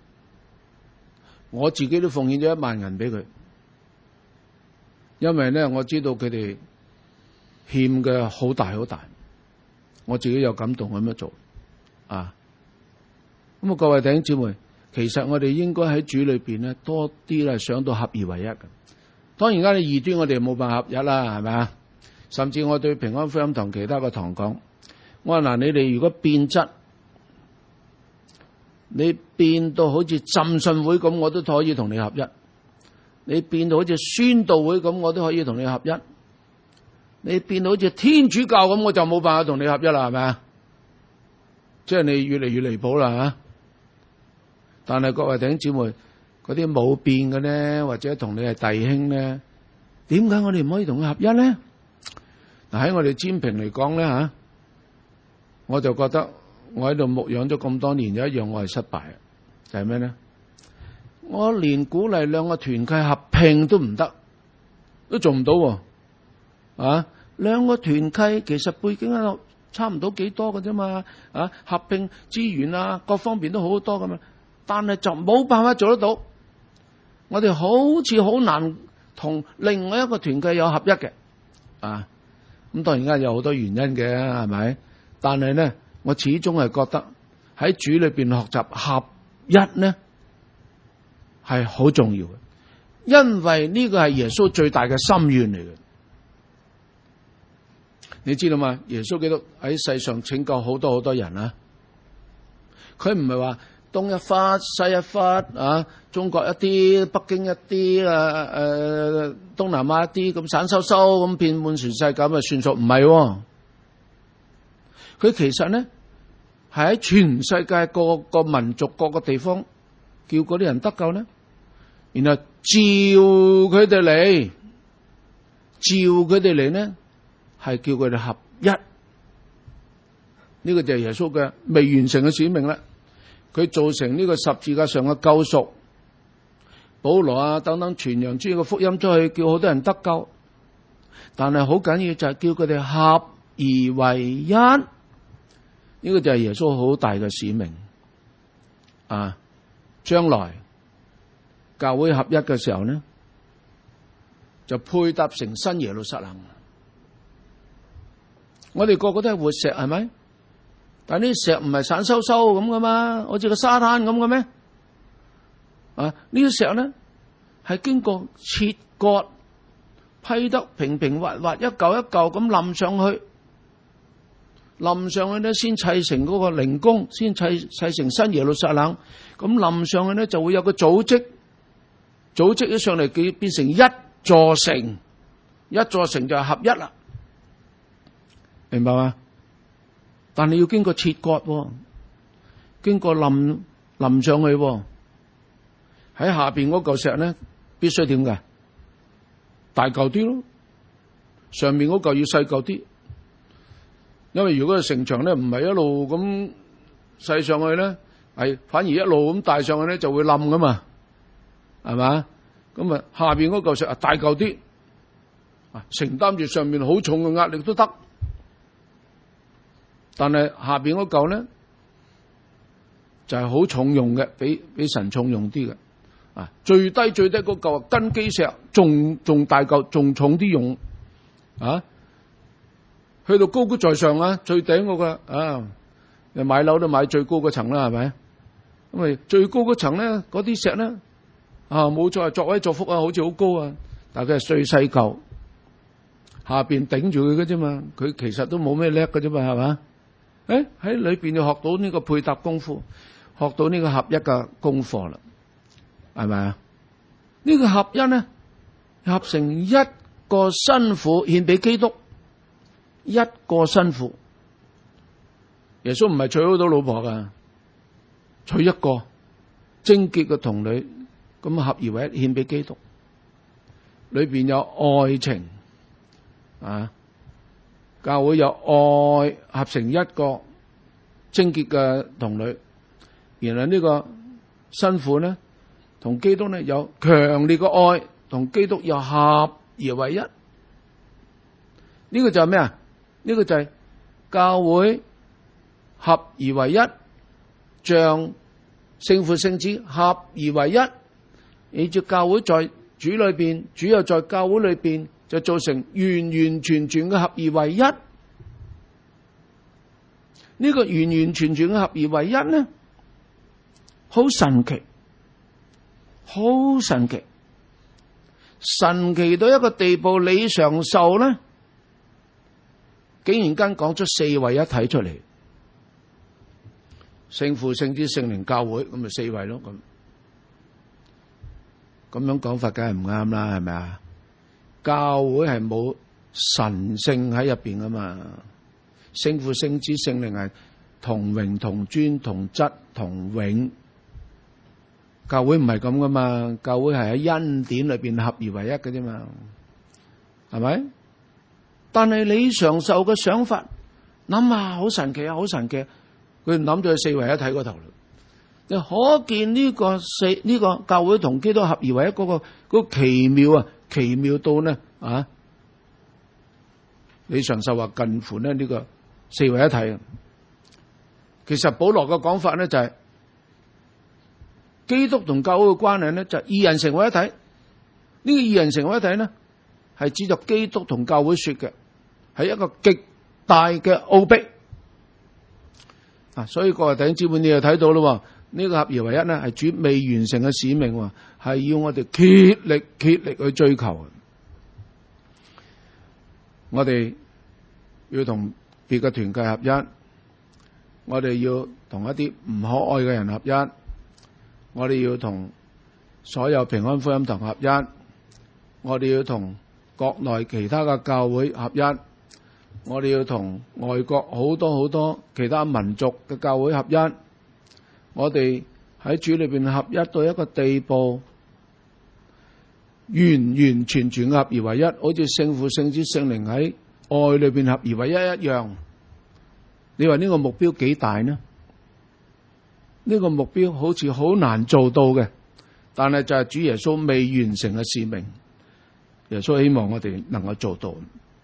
我自己都奉獻咗一萬銀俾佢，因為咧我知道佢哋欠嘅好大好大，我自己有感動咁樣做啊。咁啊，各位弟兄姊妹，其實我哋應該喺主裏邊咧多啲咧想到合而為一嘅。當然間你異端我哋冇辦法合一啦，係咪啊？甚至我對平安福音堂其他個堂講，我話嗱，你哋如果變質。你變到好似浸信會咁，我都可以同你合一；你變到好似宣道會咁，我都可以同你合一；你變到好似天主教咁，我就冇辦法同你合一啦，係咪啊？即係你越嚟越離譜啦吓！但係各位弟兄姊妹，嗰啲冇變嘅咧，或者同你係弟兄咧，點解我哋唔可以同佢合一咧？嗱，喺我哋占平嚟講咧吓，我就覺得。我喺度牧養咗咁多年，有一樣我係失敗嘅，就係咩咧？我連鼓勵兩個團契合併都唔得，都做唔到喎。啊，兩個團契其實背景喺度差唔多幾多嘅啫嘛，啊，合併資源啊，各方面都好多咁嘛，但係就冇辦法做得到。 我哋好似好難同另外一個團契有合一嘅啊。咁當然間有好多原因嘅，係咪？但係咧，我始終係覺得喺主裏邊學習合一咧係好重要嘅，因為呢個係耶穌最大嘅心願嚟嘅。你知道嘛？耶穌基督喺世上拯救好多好多人啊！佢唔係話東一忽西一忽啊，中國一啲，北京一啲，誒誒，東南亞一啲，咁散收收咁遍滿全世界咁啊算數？唔係，佢其實咧係喺全世界各個民族各個地方叫嗰啲人得救咧，然後召佢哋嚟，召佢哋嚟咧。係叫佢哋合一，呢、這個就係耶穌嘅未完成嘅使命啦。佢造成呢個十字架上嘅救贖，保羅啊等等傳揚主嘅福音出去，叫好多人得救。但係好緊要就係叫佢哋合而為一，呢、這個就係耶穌好大嘅使命。啊，將來教會合一嘅時候呢，就配搭成新耶路撒冷。我哋個個都係活石，係咪？但係呢啲石唔係散收收咁噶嘛，好似個沙灘咁嘅咩？啊，呢啲石咧係經過切割、批得平平滑滑，一嚿一嚿咁冧上去，冧上去咧先砌成嗰個靈宮，先砌砌成新耶路撒冷。咁冧上去咧就會有個組織，組織咗上嚟，佢變成一座城，一座城就係合一啦。明白嗎？但你要經過切割，經過冧冧上去，喺下邊嗰嚿石咧，必須點㗎？大嚿啲咯，上面嗰嚿要細嚿啲。因為如果個城牆咧唔係一路咁細上去咧，係反而一路咁大上去咧就會冧噶嘛，係嘛？咁啊下邊嗰嚿石啊大嚿啲，啊承擔住上面好重嘅壓力都得。但係下邊嗰嚿咧就係、是、好重用嘅，比比神重用啲嘅。啊，最低最低嗰嚿根基石仲仲大嚿，仲重啲用。啊，去到高高在上啊，最頂嗰個啊，你買樓都買最高嗰層啦，係咪？咁啊最高嗰層咧，嗰啲石咧啊冇錯，作威作福啊，好似好高啊，但係佢係碎細嚿，下邊頂住佢嘅啫嘛，佢其實都冇咩叻嘅啫嘛，係嘛？誒，喺裏邊就學到呢個配搭功夫，學到呢個合一嘅功課啦，係咪啊？呢個合一咧，合成一個新婦獻俾基督，一個新婦。耶穌唔係娶好多老婆噶，娶一個貞潔嘅童女，咁合而為一獻俾基督，裏邊有愛情啊。教會有愛合成一個貞潔嘅童女，然後呢個新婦咧同基督咧有強烈嘅愛，同基督又合而為一。呢、這個就係咩啊？呢、這個就係教會合而為一，像聖父聖子合而為一。你知教會在主裏邊，主又在教會裏邊，就造成完完全全嘅合而為一。呢個完完全全嘅合而為一呢，好神奇，好神奇，神奇到一個地步。李長壽呢，竟然間講出四位一體出嚟，聖父、聖子、聖靈、教會，咁咪四位咯。咁咁樣講法梗係唔啱啦，係咪啊？教會係冇神聖喺入邊噶嘛？聖父、聖子、聖靈係同榮、同尊、同質、同永。教會唔係咁噶嘛？教會係喺恩典裏邊合而為一嘅啫嘛，係咪？但係李長壽嘅想法諗下好神奇啊，好神奇！佢諗咗四位一體嗰頭啦。你可見呢個四呢、這個教會同基督合而為一嗰、那個嗰、那個奇妙啊，奇妙到呢啊！李長壽話近乎呢呢個四位一體啊。其實保羅嘅講法呢就係、是、 基督同教會嘅關係咧，就二人成為一體。呢、這個二人成為一體咧，係指著基督同教會說嘅，係一個極大嘅奧秘。啊，所以各位弟兄姊妹，你又睇到咯，呢、這個合而為一咧，係主未完成嘅使命，係要我哋竭力竭力去追求。我哋要同別嘅團契合一，我哋要同一啲唔可愛嘅人合一，我哋要同所有平安福音堂合一，我哋要同國內其他嘅教會合一，我哋要同外國好多好多其他民族嘅教會合一，我哋喺主裏邊合一到一個地步，完完全全合而為一，好似聖父、聖子、聖靈喺愛裏邊合而為一一樣。你話呢個目標幾大呢？呢個目標好似好難做到嘅，但係就係主耶穌未完成嘅使命，耶穌希望我哋能夠做到。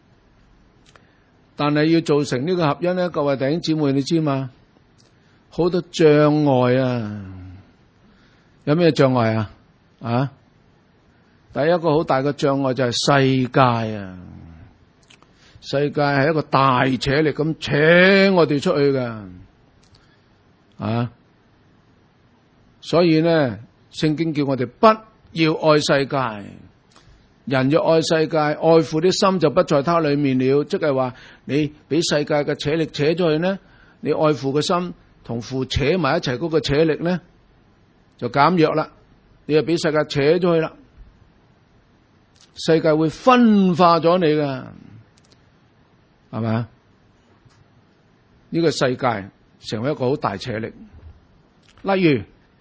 但係要做成呢個合一呢，各位弟兄姊妹，你知嘛？好多障礙啊！有咩障礙啊？啊？第一個好大嘅障礙就係世界啊！世界係一個大扯力咁扯我哋出去㗎，啊！所以呢，聖經叫我哋不要愛世界。人若愛世界，愛父的心就不在他裏面了。即係話你俾世界嘅扯力扯咗去呢，你愛父嘅心同父扯埋一齊嗰個扯力呢，就減弱啦。你就俾世界扯咗去啦，世界會分化咗你㗎。係咪啊？呢個世界成為一個好大扯力。例如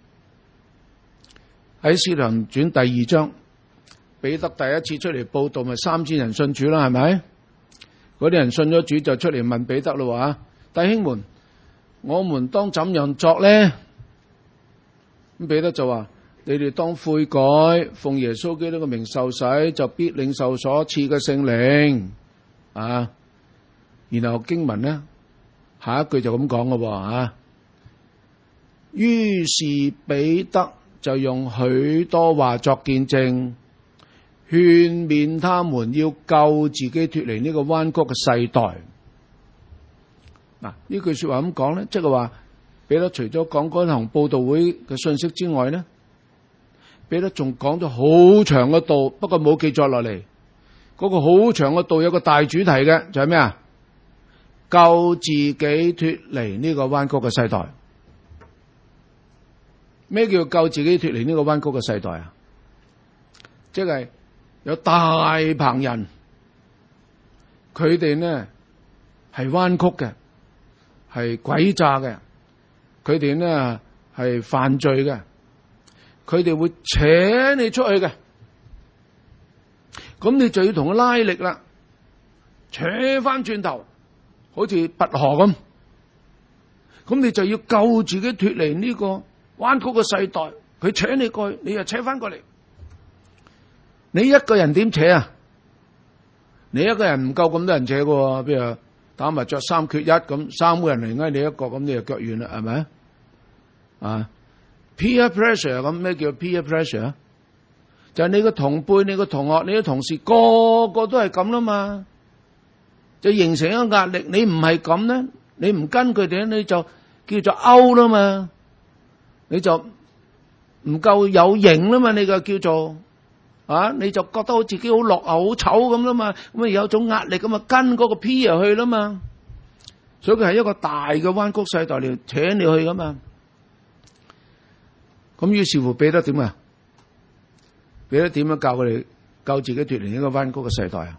喺《使徒行傳》第二章，彼得第一次出嚟報道，咪三千人信主啦，係咪？嗰啲人信咗主就出嚟問彼得咯，話弟兄們，我們當怎樣作呢？咁彼得就話：你哋當悔改，奉耶穌基督嘅名受洗，就必領受所賜嘅聖靈。啊！然後經文呢，下一句就咁講嘅喎，於是彼得就用許多話作見證，勸勉他們要救自己脫離呢個彎曲嘅世代。嗱，呢句說話咁講咧，即係話彼得除咗講嗰堂佈道會嘅信息之外咧，彼得仲講咗好長嘅道，不過冇記載落嚟。嗰個好長嘅道有個大主題嘅，就係咩啊？救自己脫離呢個彎曲嘅世代。咩叫救自己脫離呢個彎曲嘅世代啊？即係有大棚人，佢哋呢係彎曲嘅，係詭詐嘅，佢哋呢係犯罪嘅，佢哋會扯你出去嘅。咁你就要同佢拉力啦，扯翻轉頭。好似拔河咁，咁你就要救自己脫離呢個彎曲嘅世代。佢扯你過去，你又扯翻過嚟。你一個人點扯啊？你一個人唔夠咁多人扯嘅，譬如打麻雀三缺一咁，三個人嚟挨你一個，咁你就腳軟啦，係咪啊？peer pressure 咁，咩叫 peer pressure？就係你個同輩、你個同學、你嘅同事，個個都係咁啦嘛。就形成一個壓力，你唔係咁咧，你唔跟佢哋咧，你就叫做 out 啦嘛，你就唔夠有型啦嘛，你就叫做啊，你就覺得好自己好落後、好醜咁啦嘛，咁啊有種壓力咁啊跟嗰個 peer 去啦嘛，所以佢係一個大嘅彎曲世代嚟扯你去噶嘛。咁於是乎彼得點啊？彼得點樣教佢哋救自己脫離呢個彎曲嘅世代啊？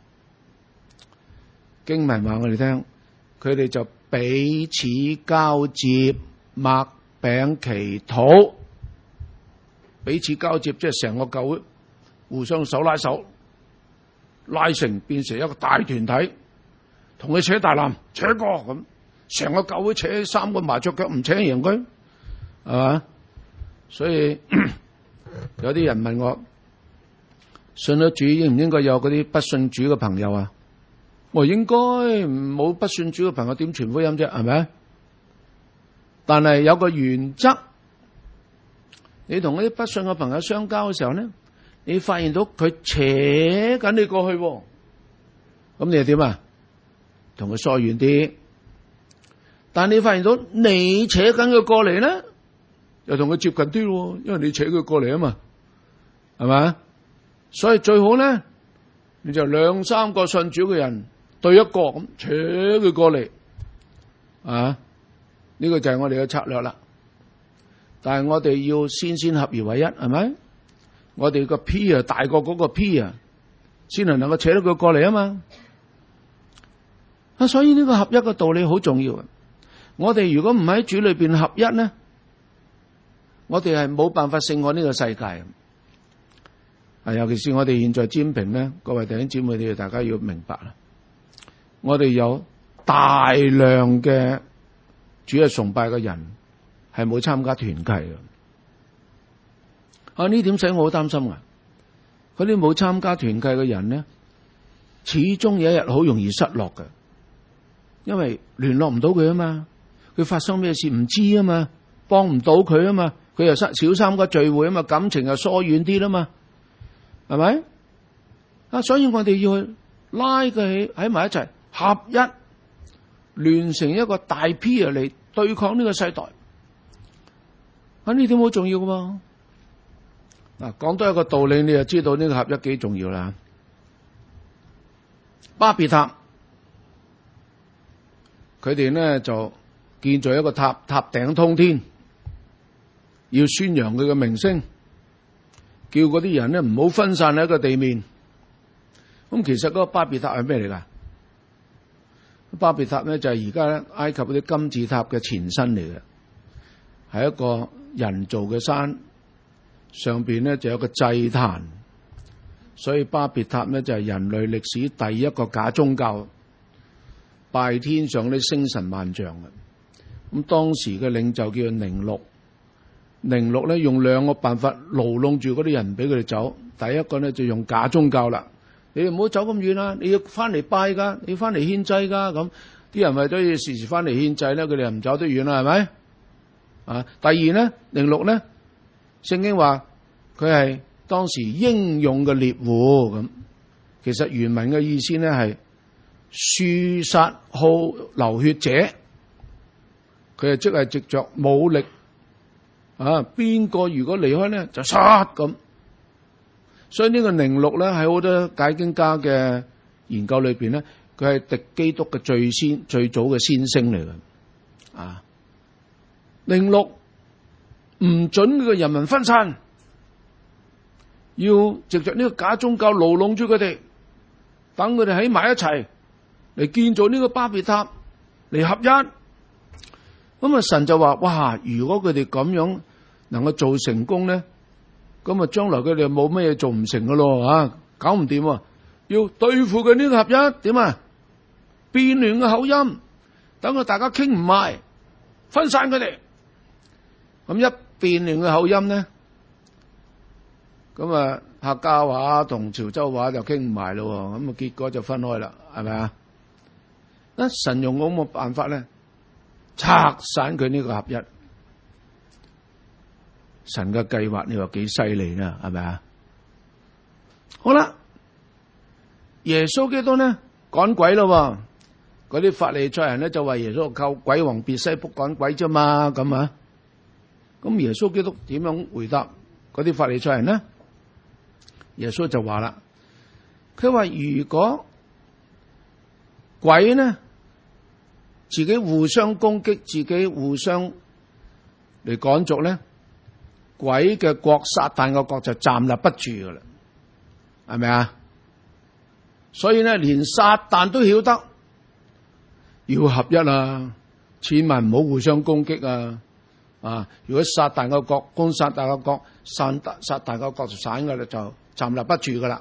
經文話我哋聽，佢哋就彼此交接，擘餅祈禱，彼此交接，即係成個教會互相手拉手，拉成變成一個大團體，同佢扯大纜，扯過咁，成個教會扯三個麻雀腳唔扯贏佢，係嘛？所以有啲人問我，信咗主應唔應該有嗰啲不信主嘅朋友啊？我應該冇不信主嘅朋友點傳福音啫，係咪？但係有個原則， 你同嗰啲不信嘅朋友相交嘅時候咧，你發現到佢扯緊你過去，咁你又點啊？同佢疏遠啲。但你發現到你扯緊佢過嚟咧，又同佢接近啲咯，因為你扯佢過嚟啊嘛，係咪？所以最好咧，你就兩三個信主嘅人對一個咁扯佢過嚟，啊，呢個就係我哋嘅策略啦。但係我哋要先先合而為一，係咪？我哋個 P 啊大過嗰個 P 啊，先能能夠扯到佢過嚟啊嘛。啊，所以呢個合一嘅道理好重要啊！我哋如果唔喺主裏邊合一咧，我哋係冇辦法勝過呢個世界。啊，尤其是我哋現在占平咧，各位弟兄姊妹，你哋大家要明白啦。我哋有大量嘅主日崇拜嘅人係冇參加團契嘅。啊，呢點使我好擔心啊！嗰啲冇參加團契嘅人咧，始終有一日好容易失落嘅，因為聯絡唔到佢啊嘛，佢發生咩事唔知啊嘛，幫唔到佢啊嘛，佢又少參加聚會啊嘛，感情又疏遠啲啦嘛。係咪啊？所以我哋要去拉佢起喺埋一齊，合一，聯成一個大 P 嚟對抗呢個世代。啊，呢點好重要噶嘛？嗱，講多一個道理，你就知道呢個合一幾重要啦。巴別塔，佢哋呢就建造一個塔，塔頂通天，要宣揚佢嘅名聲。叫嗰啲人咧唔好分散喺個地面。咁其實嗰個巴別塔係咩嚟噶？巴別塔咧就係而家咧埃及嗰啲金字塔嘅前身嚟嘅，係一個人造嘅山，上邊咧就有個祭壇，所以巴別塔咧就係人類歷史第一個假宗教，拜天上啲星神萬象嘅。咁當時嘅領袖叫做寧錄。寧錄咧用兩個辦法牢籠住嗰啲人，俾佢哋走。第一個咧就用假宗教啦，你哋唔好走咁遠啦，你要翻嚟拜噶，你要翻嚟獻祭噶。咁啲人為咗要時時翻嚟獻祭咧，佢哋又唔走得遠啦，係咪？啊，第二咧，寧錄咧，聖經話佢係當時英勇嘅獵戶咁，其實原文嘅意思咧係嗜殺好流血者，佢係即係藉着武力。啊！邊個如果離開咧，就殺咁。所以呢個寧錄咧喺好多解經家嘅研究裏邊咧，佢係敵基督嘅最先最早嘅先聲嚟嘅。啊！寧錄唔准呢個人民分散，要藉着呢個假宗教牢籠住佢哋，等佢哋喺埋一齊嚟建造呢個巴別塔嚟合一。咁啊，神就話：哇！如果佢哋咁樣能夠做成功咧，咁啊，將來佢哋冇乜嘢做唔成噶咯，啊，搞唔掂啊！要對付佢呢個合一，點啊？變亂嘅口音，等佢大家傾唔埋，分散佢哋。咁一變亂嘅口音咧，咁啊，客家話同潮州話就傾唔埋咯，咁啊，結果就分開啦，係咪啊？啊，神用咁嘅辦法咧。拆散佢呢個合一，神嘅計劃你話幾犀利呢？係咪啊？好啦，耶穌基督呢趕鬼咯，嗰啲法利賽人呢就話耶穌靠鬼王別西卜趕鬼啫嘛，咁啊，咁耶穌基督點樣回答嗰啲法利賽人呢？耶穌就話啦，佢話如果鬼呢？自己互相攻擊，自己互相嚟趕逐咧，鬼嘅國、撒旦嘅國就站立不住噶啦，係咪啊？所以咧，連撒旦都曉得要合一啊，千萬唔好互相攻擊啊！啊，如果撒旦嘅國攻撒旦嘅國，散撒旦嘅國就散噶啦，就站立不住噶啦。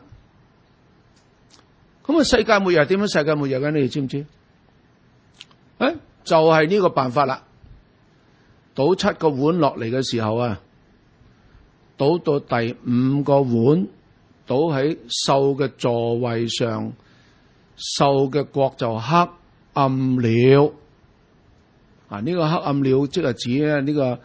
咁啊，世界末日點樣？世界末日嘅你哋知唔知？誒，就係、是、呢個辦法啦。倒七個碗落嚟嘅時候啊，倒到第五個碗，倒喺獸嘅座位上，獸嘅國就黑暗了。啊，呢、這個黑暗了即係指咧呢個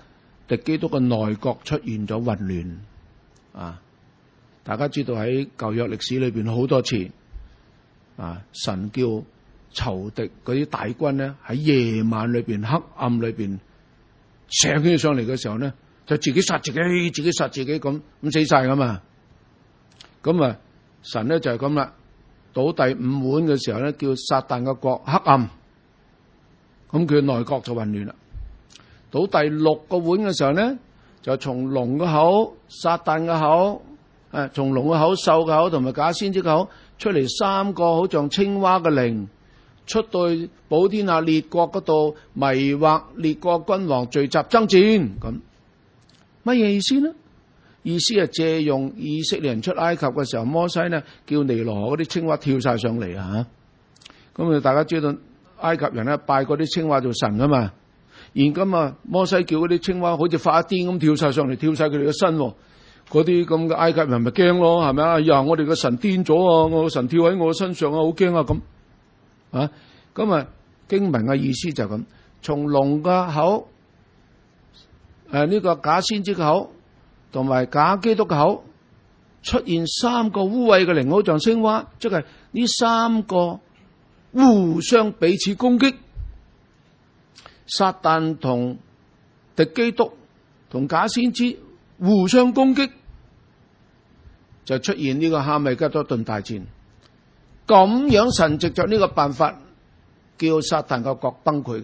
敵基督嘅內閣出現咗混亂啊！大家知道喺舊約歷史裏邊好多次啊，神叫仇敵嗰啲大軍咧喺夜晚裏邊黑暗裏邊醒起上嚟嘅時候咧，就自己殺自己，自己殺自己咁咁死晒噶嘛。咁啊，神咧就係咁啦。倒第五碗嘅時候咧，叫撒旦嘅國黑暗，咁佢內閣就混亂啦。倒第六個碗嘅時候咧，就從龍嘅口、撒旦嘅口，誒，從龍嘅口、獸嘅口同埋假先知嘅口出嚟三個好像青蛙嘅靈，出到去普天下列國嗰度，迷惑列國君王聚集爭戰。咁乜嘢意思呢？意思係借用以色列人出埃及嘅時候，摩西呢叫尼羅河嗰啲青蛙跳晒上嚟啊！咁啊，大家知道埃及人咧拜嗰啲青蛙做神噶嘛？現今啊，摩西叫嗰啲青蛙好似發一癲咁跳晒上嚟，跳晒佢哋嘅身，嗰啲咁嘅埃及人咪驚咯，係咪啊？呀，我哋嘅神癲咗啊！我個神跳喺我身上啊，好驚啊！咁啊，咁啊，經文嘅意思就係咁，從龍嘅口，誒、呃、呢、這個假先知嘅口。同埋假基督嘅口出現三個污穢嘅靈，好像青蛙，即係呢三個互相彼此攻擊。撒旦同敵基督同假先知互相攻擊，就出現呢個哈米吉多頓大戰。咁樣神藉着呢個辦法，叫撒旦個國崩潰嘅。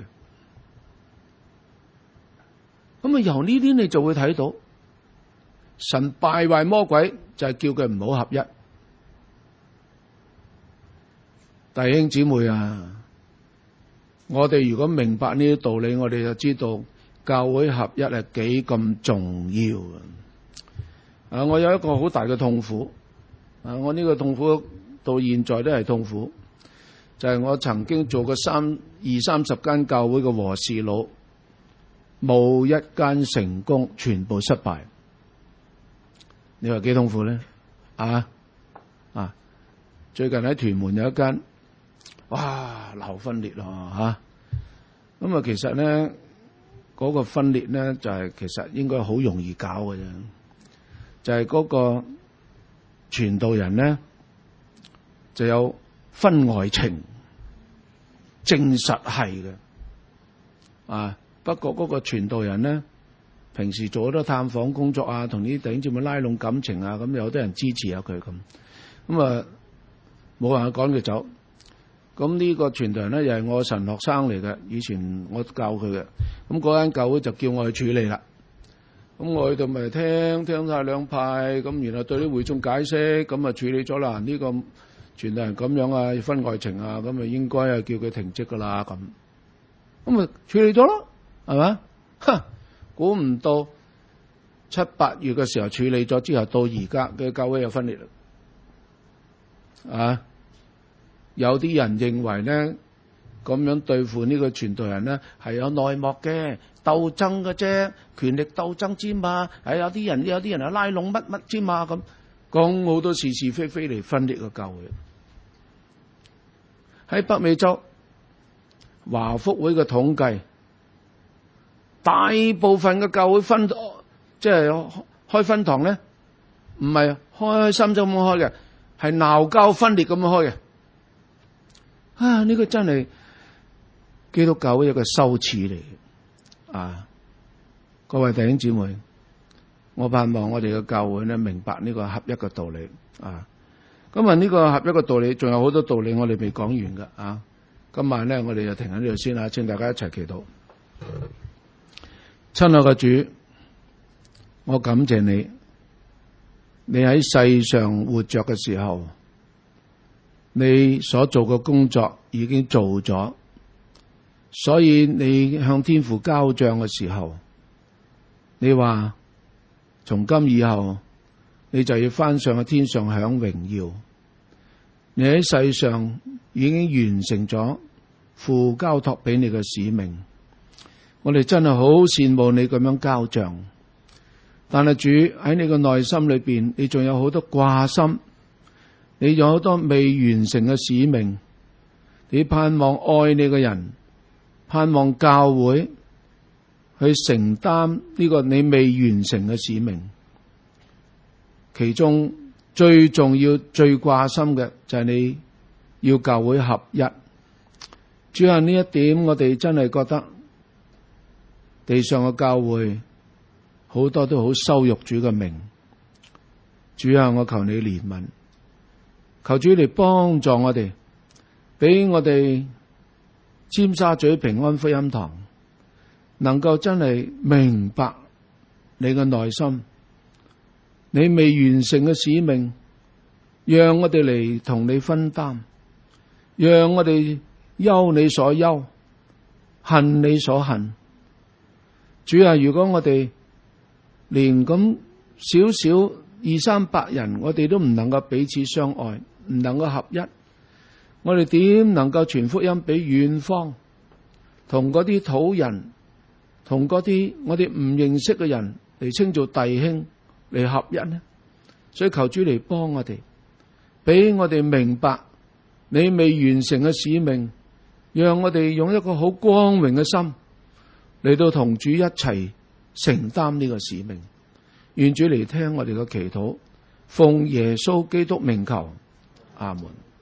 咁啊，由呢啲你就會睇到。神敗壞魔鬼就係叫佢唔好合一。弟兄姊妹啊，我哋如果明白呢啲道理，我哋就知道教會合一係幾咁重要啊！啊，我有一個好大嘅痛苦啊！我呢個痛苦到現在都係痛苦，就係我曾經做過三二三十間教會嘅和事佬，冇一間成功，全部失敗。你話幾痛苦咧？啊啊！最近喺屯門有一間，哇，鬧分裂咯吓！咁啊，其實咧嗰個分裂咧就係其實應該好容易搞嘅啫，就係嗰個傳道人咧就有婚外情，證實係嘅啊。不過嗰個傳道人咧，平時做好多探訪工作啊，同啲弟兄姊妹拉攏感情啊，咁有啲人支持下佢咁，咁啊冇人去趕佢走。咁呢個傳道人咧又係我神學生嚟嘅，以前我教佢嘅。咁嗰間教會就叫我去處理啦。咁我去到咪聽聽晒兩派，咁然後對啲會眾解釋，咁啊處理咗啦。呢個傳道人咁樣啊，婚外情啊，咁啊應該啊叫佢停職噶啦咁。咁啊處理咗咯，係嘛？哈！估唔到七八月嘅時候處理咗之後，到而家嘅教會又分裂啦。啊，有啲人認為咧，咁樣對付呢個傳道人咧係有內幕嘅鬥爭嘅啫，權力鬥爭之嘛。係有啲人有啲人係拉攏乜乜之嘛，咁講好多是是非非嚟分裂個教會。喺北美洲華福會嘅統計，大部分嘅教會分即係開分堂咧，唔係開開心心咁開嘅，係鬧交分裂咁樣開嘅。啊！呢個真係基督教會一個羞恥嚟嘅啊！各位弟兄姊妹，我盼望我哋嘅教會咧明白呢個合一嘅道理啊！今日呢個合一嘅道理，仲有好多道理我哋未講完㗎啊！今晚咧，我哋就停喺呢度先啊！請大家一齊祈禱。親愛嘅主，我感謝你，你喺世上活着嘅時候，你所做嘅工作已經做咗，所以你向天父交賬嘅時候，你話從今以後你就要返上去天上享榮耀。你喺世上已經完成咗父交託俾你嘅使命，我哋真係好羨慕你咁樣交賬。但係主，喺你個內心裏邊，你仲有好多掛心，你有好多未完成嘅使命，你盼望愛你嘅人，盼望教會去承擔呢個你未完成嘅使命。其中最重要、最掛心嘅就係你要教會合一。主啊，呢一點我哋真係覺得地上嘅教會好多都好羞辱主嘅名。主啊，我求你憐憫，求主嚟幫助我哋，俾我哋尖沙咀平安福音堂能夠真係明白你嘅內心，你未完成嘅使命，讓我哋嚟同你分擔，讓我哋憂你所憂，恨你所恨。主啊，如果我哋連咁少少二三百人，我哋都唔能夠彼此相愛，唔能夠合一，我哋點能夠傳福音俾遠方，同嗰啲土人，同嗰啲我哋唔認識嘅人嚟稱做弟兄嚟合一呢？所以求主嚟幫我哋，俾我哋明白你未完成嘅使命，讓我哋用一個好光榮嘅心嚟到同主一齊承擔呢個使命。願主嚟聽我哋嘅祈禱，奉耶穌基督名求，阿門。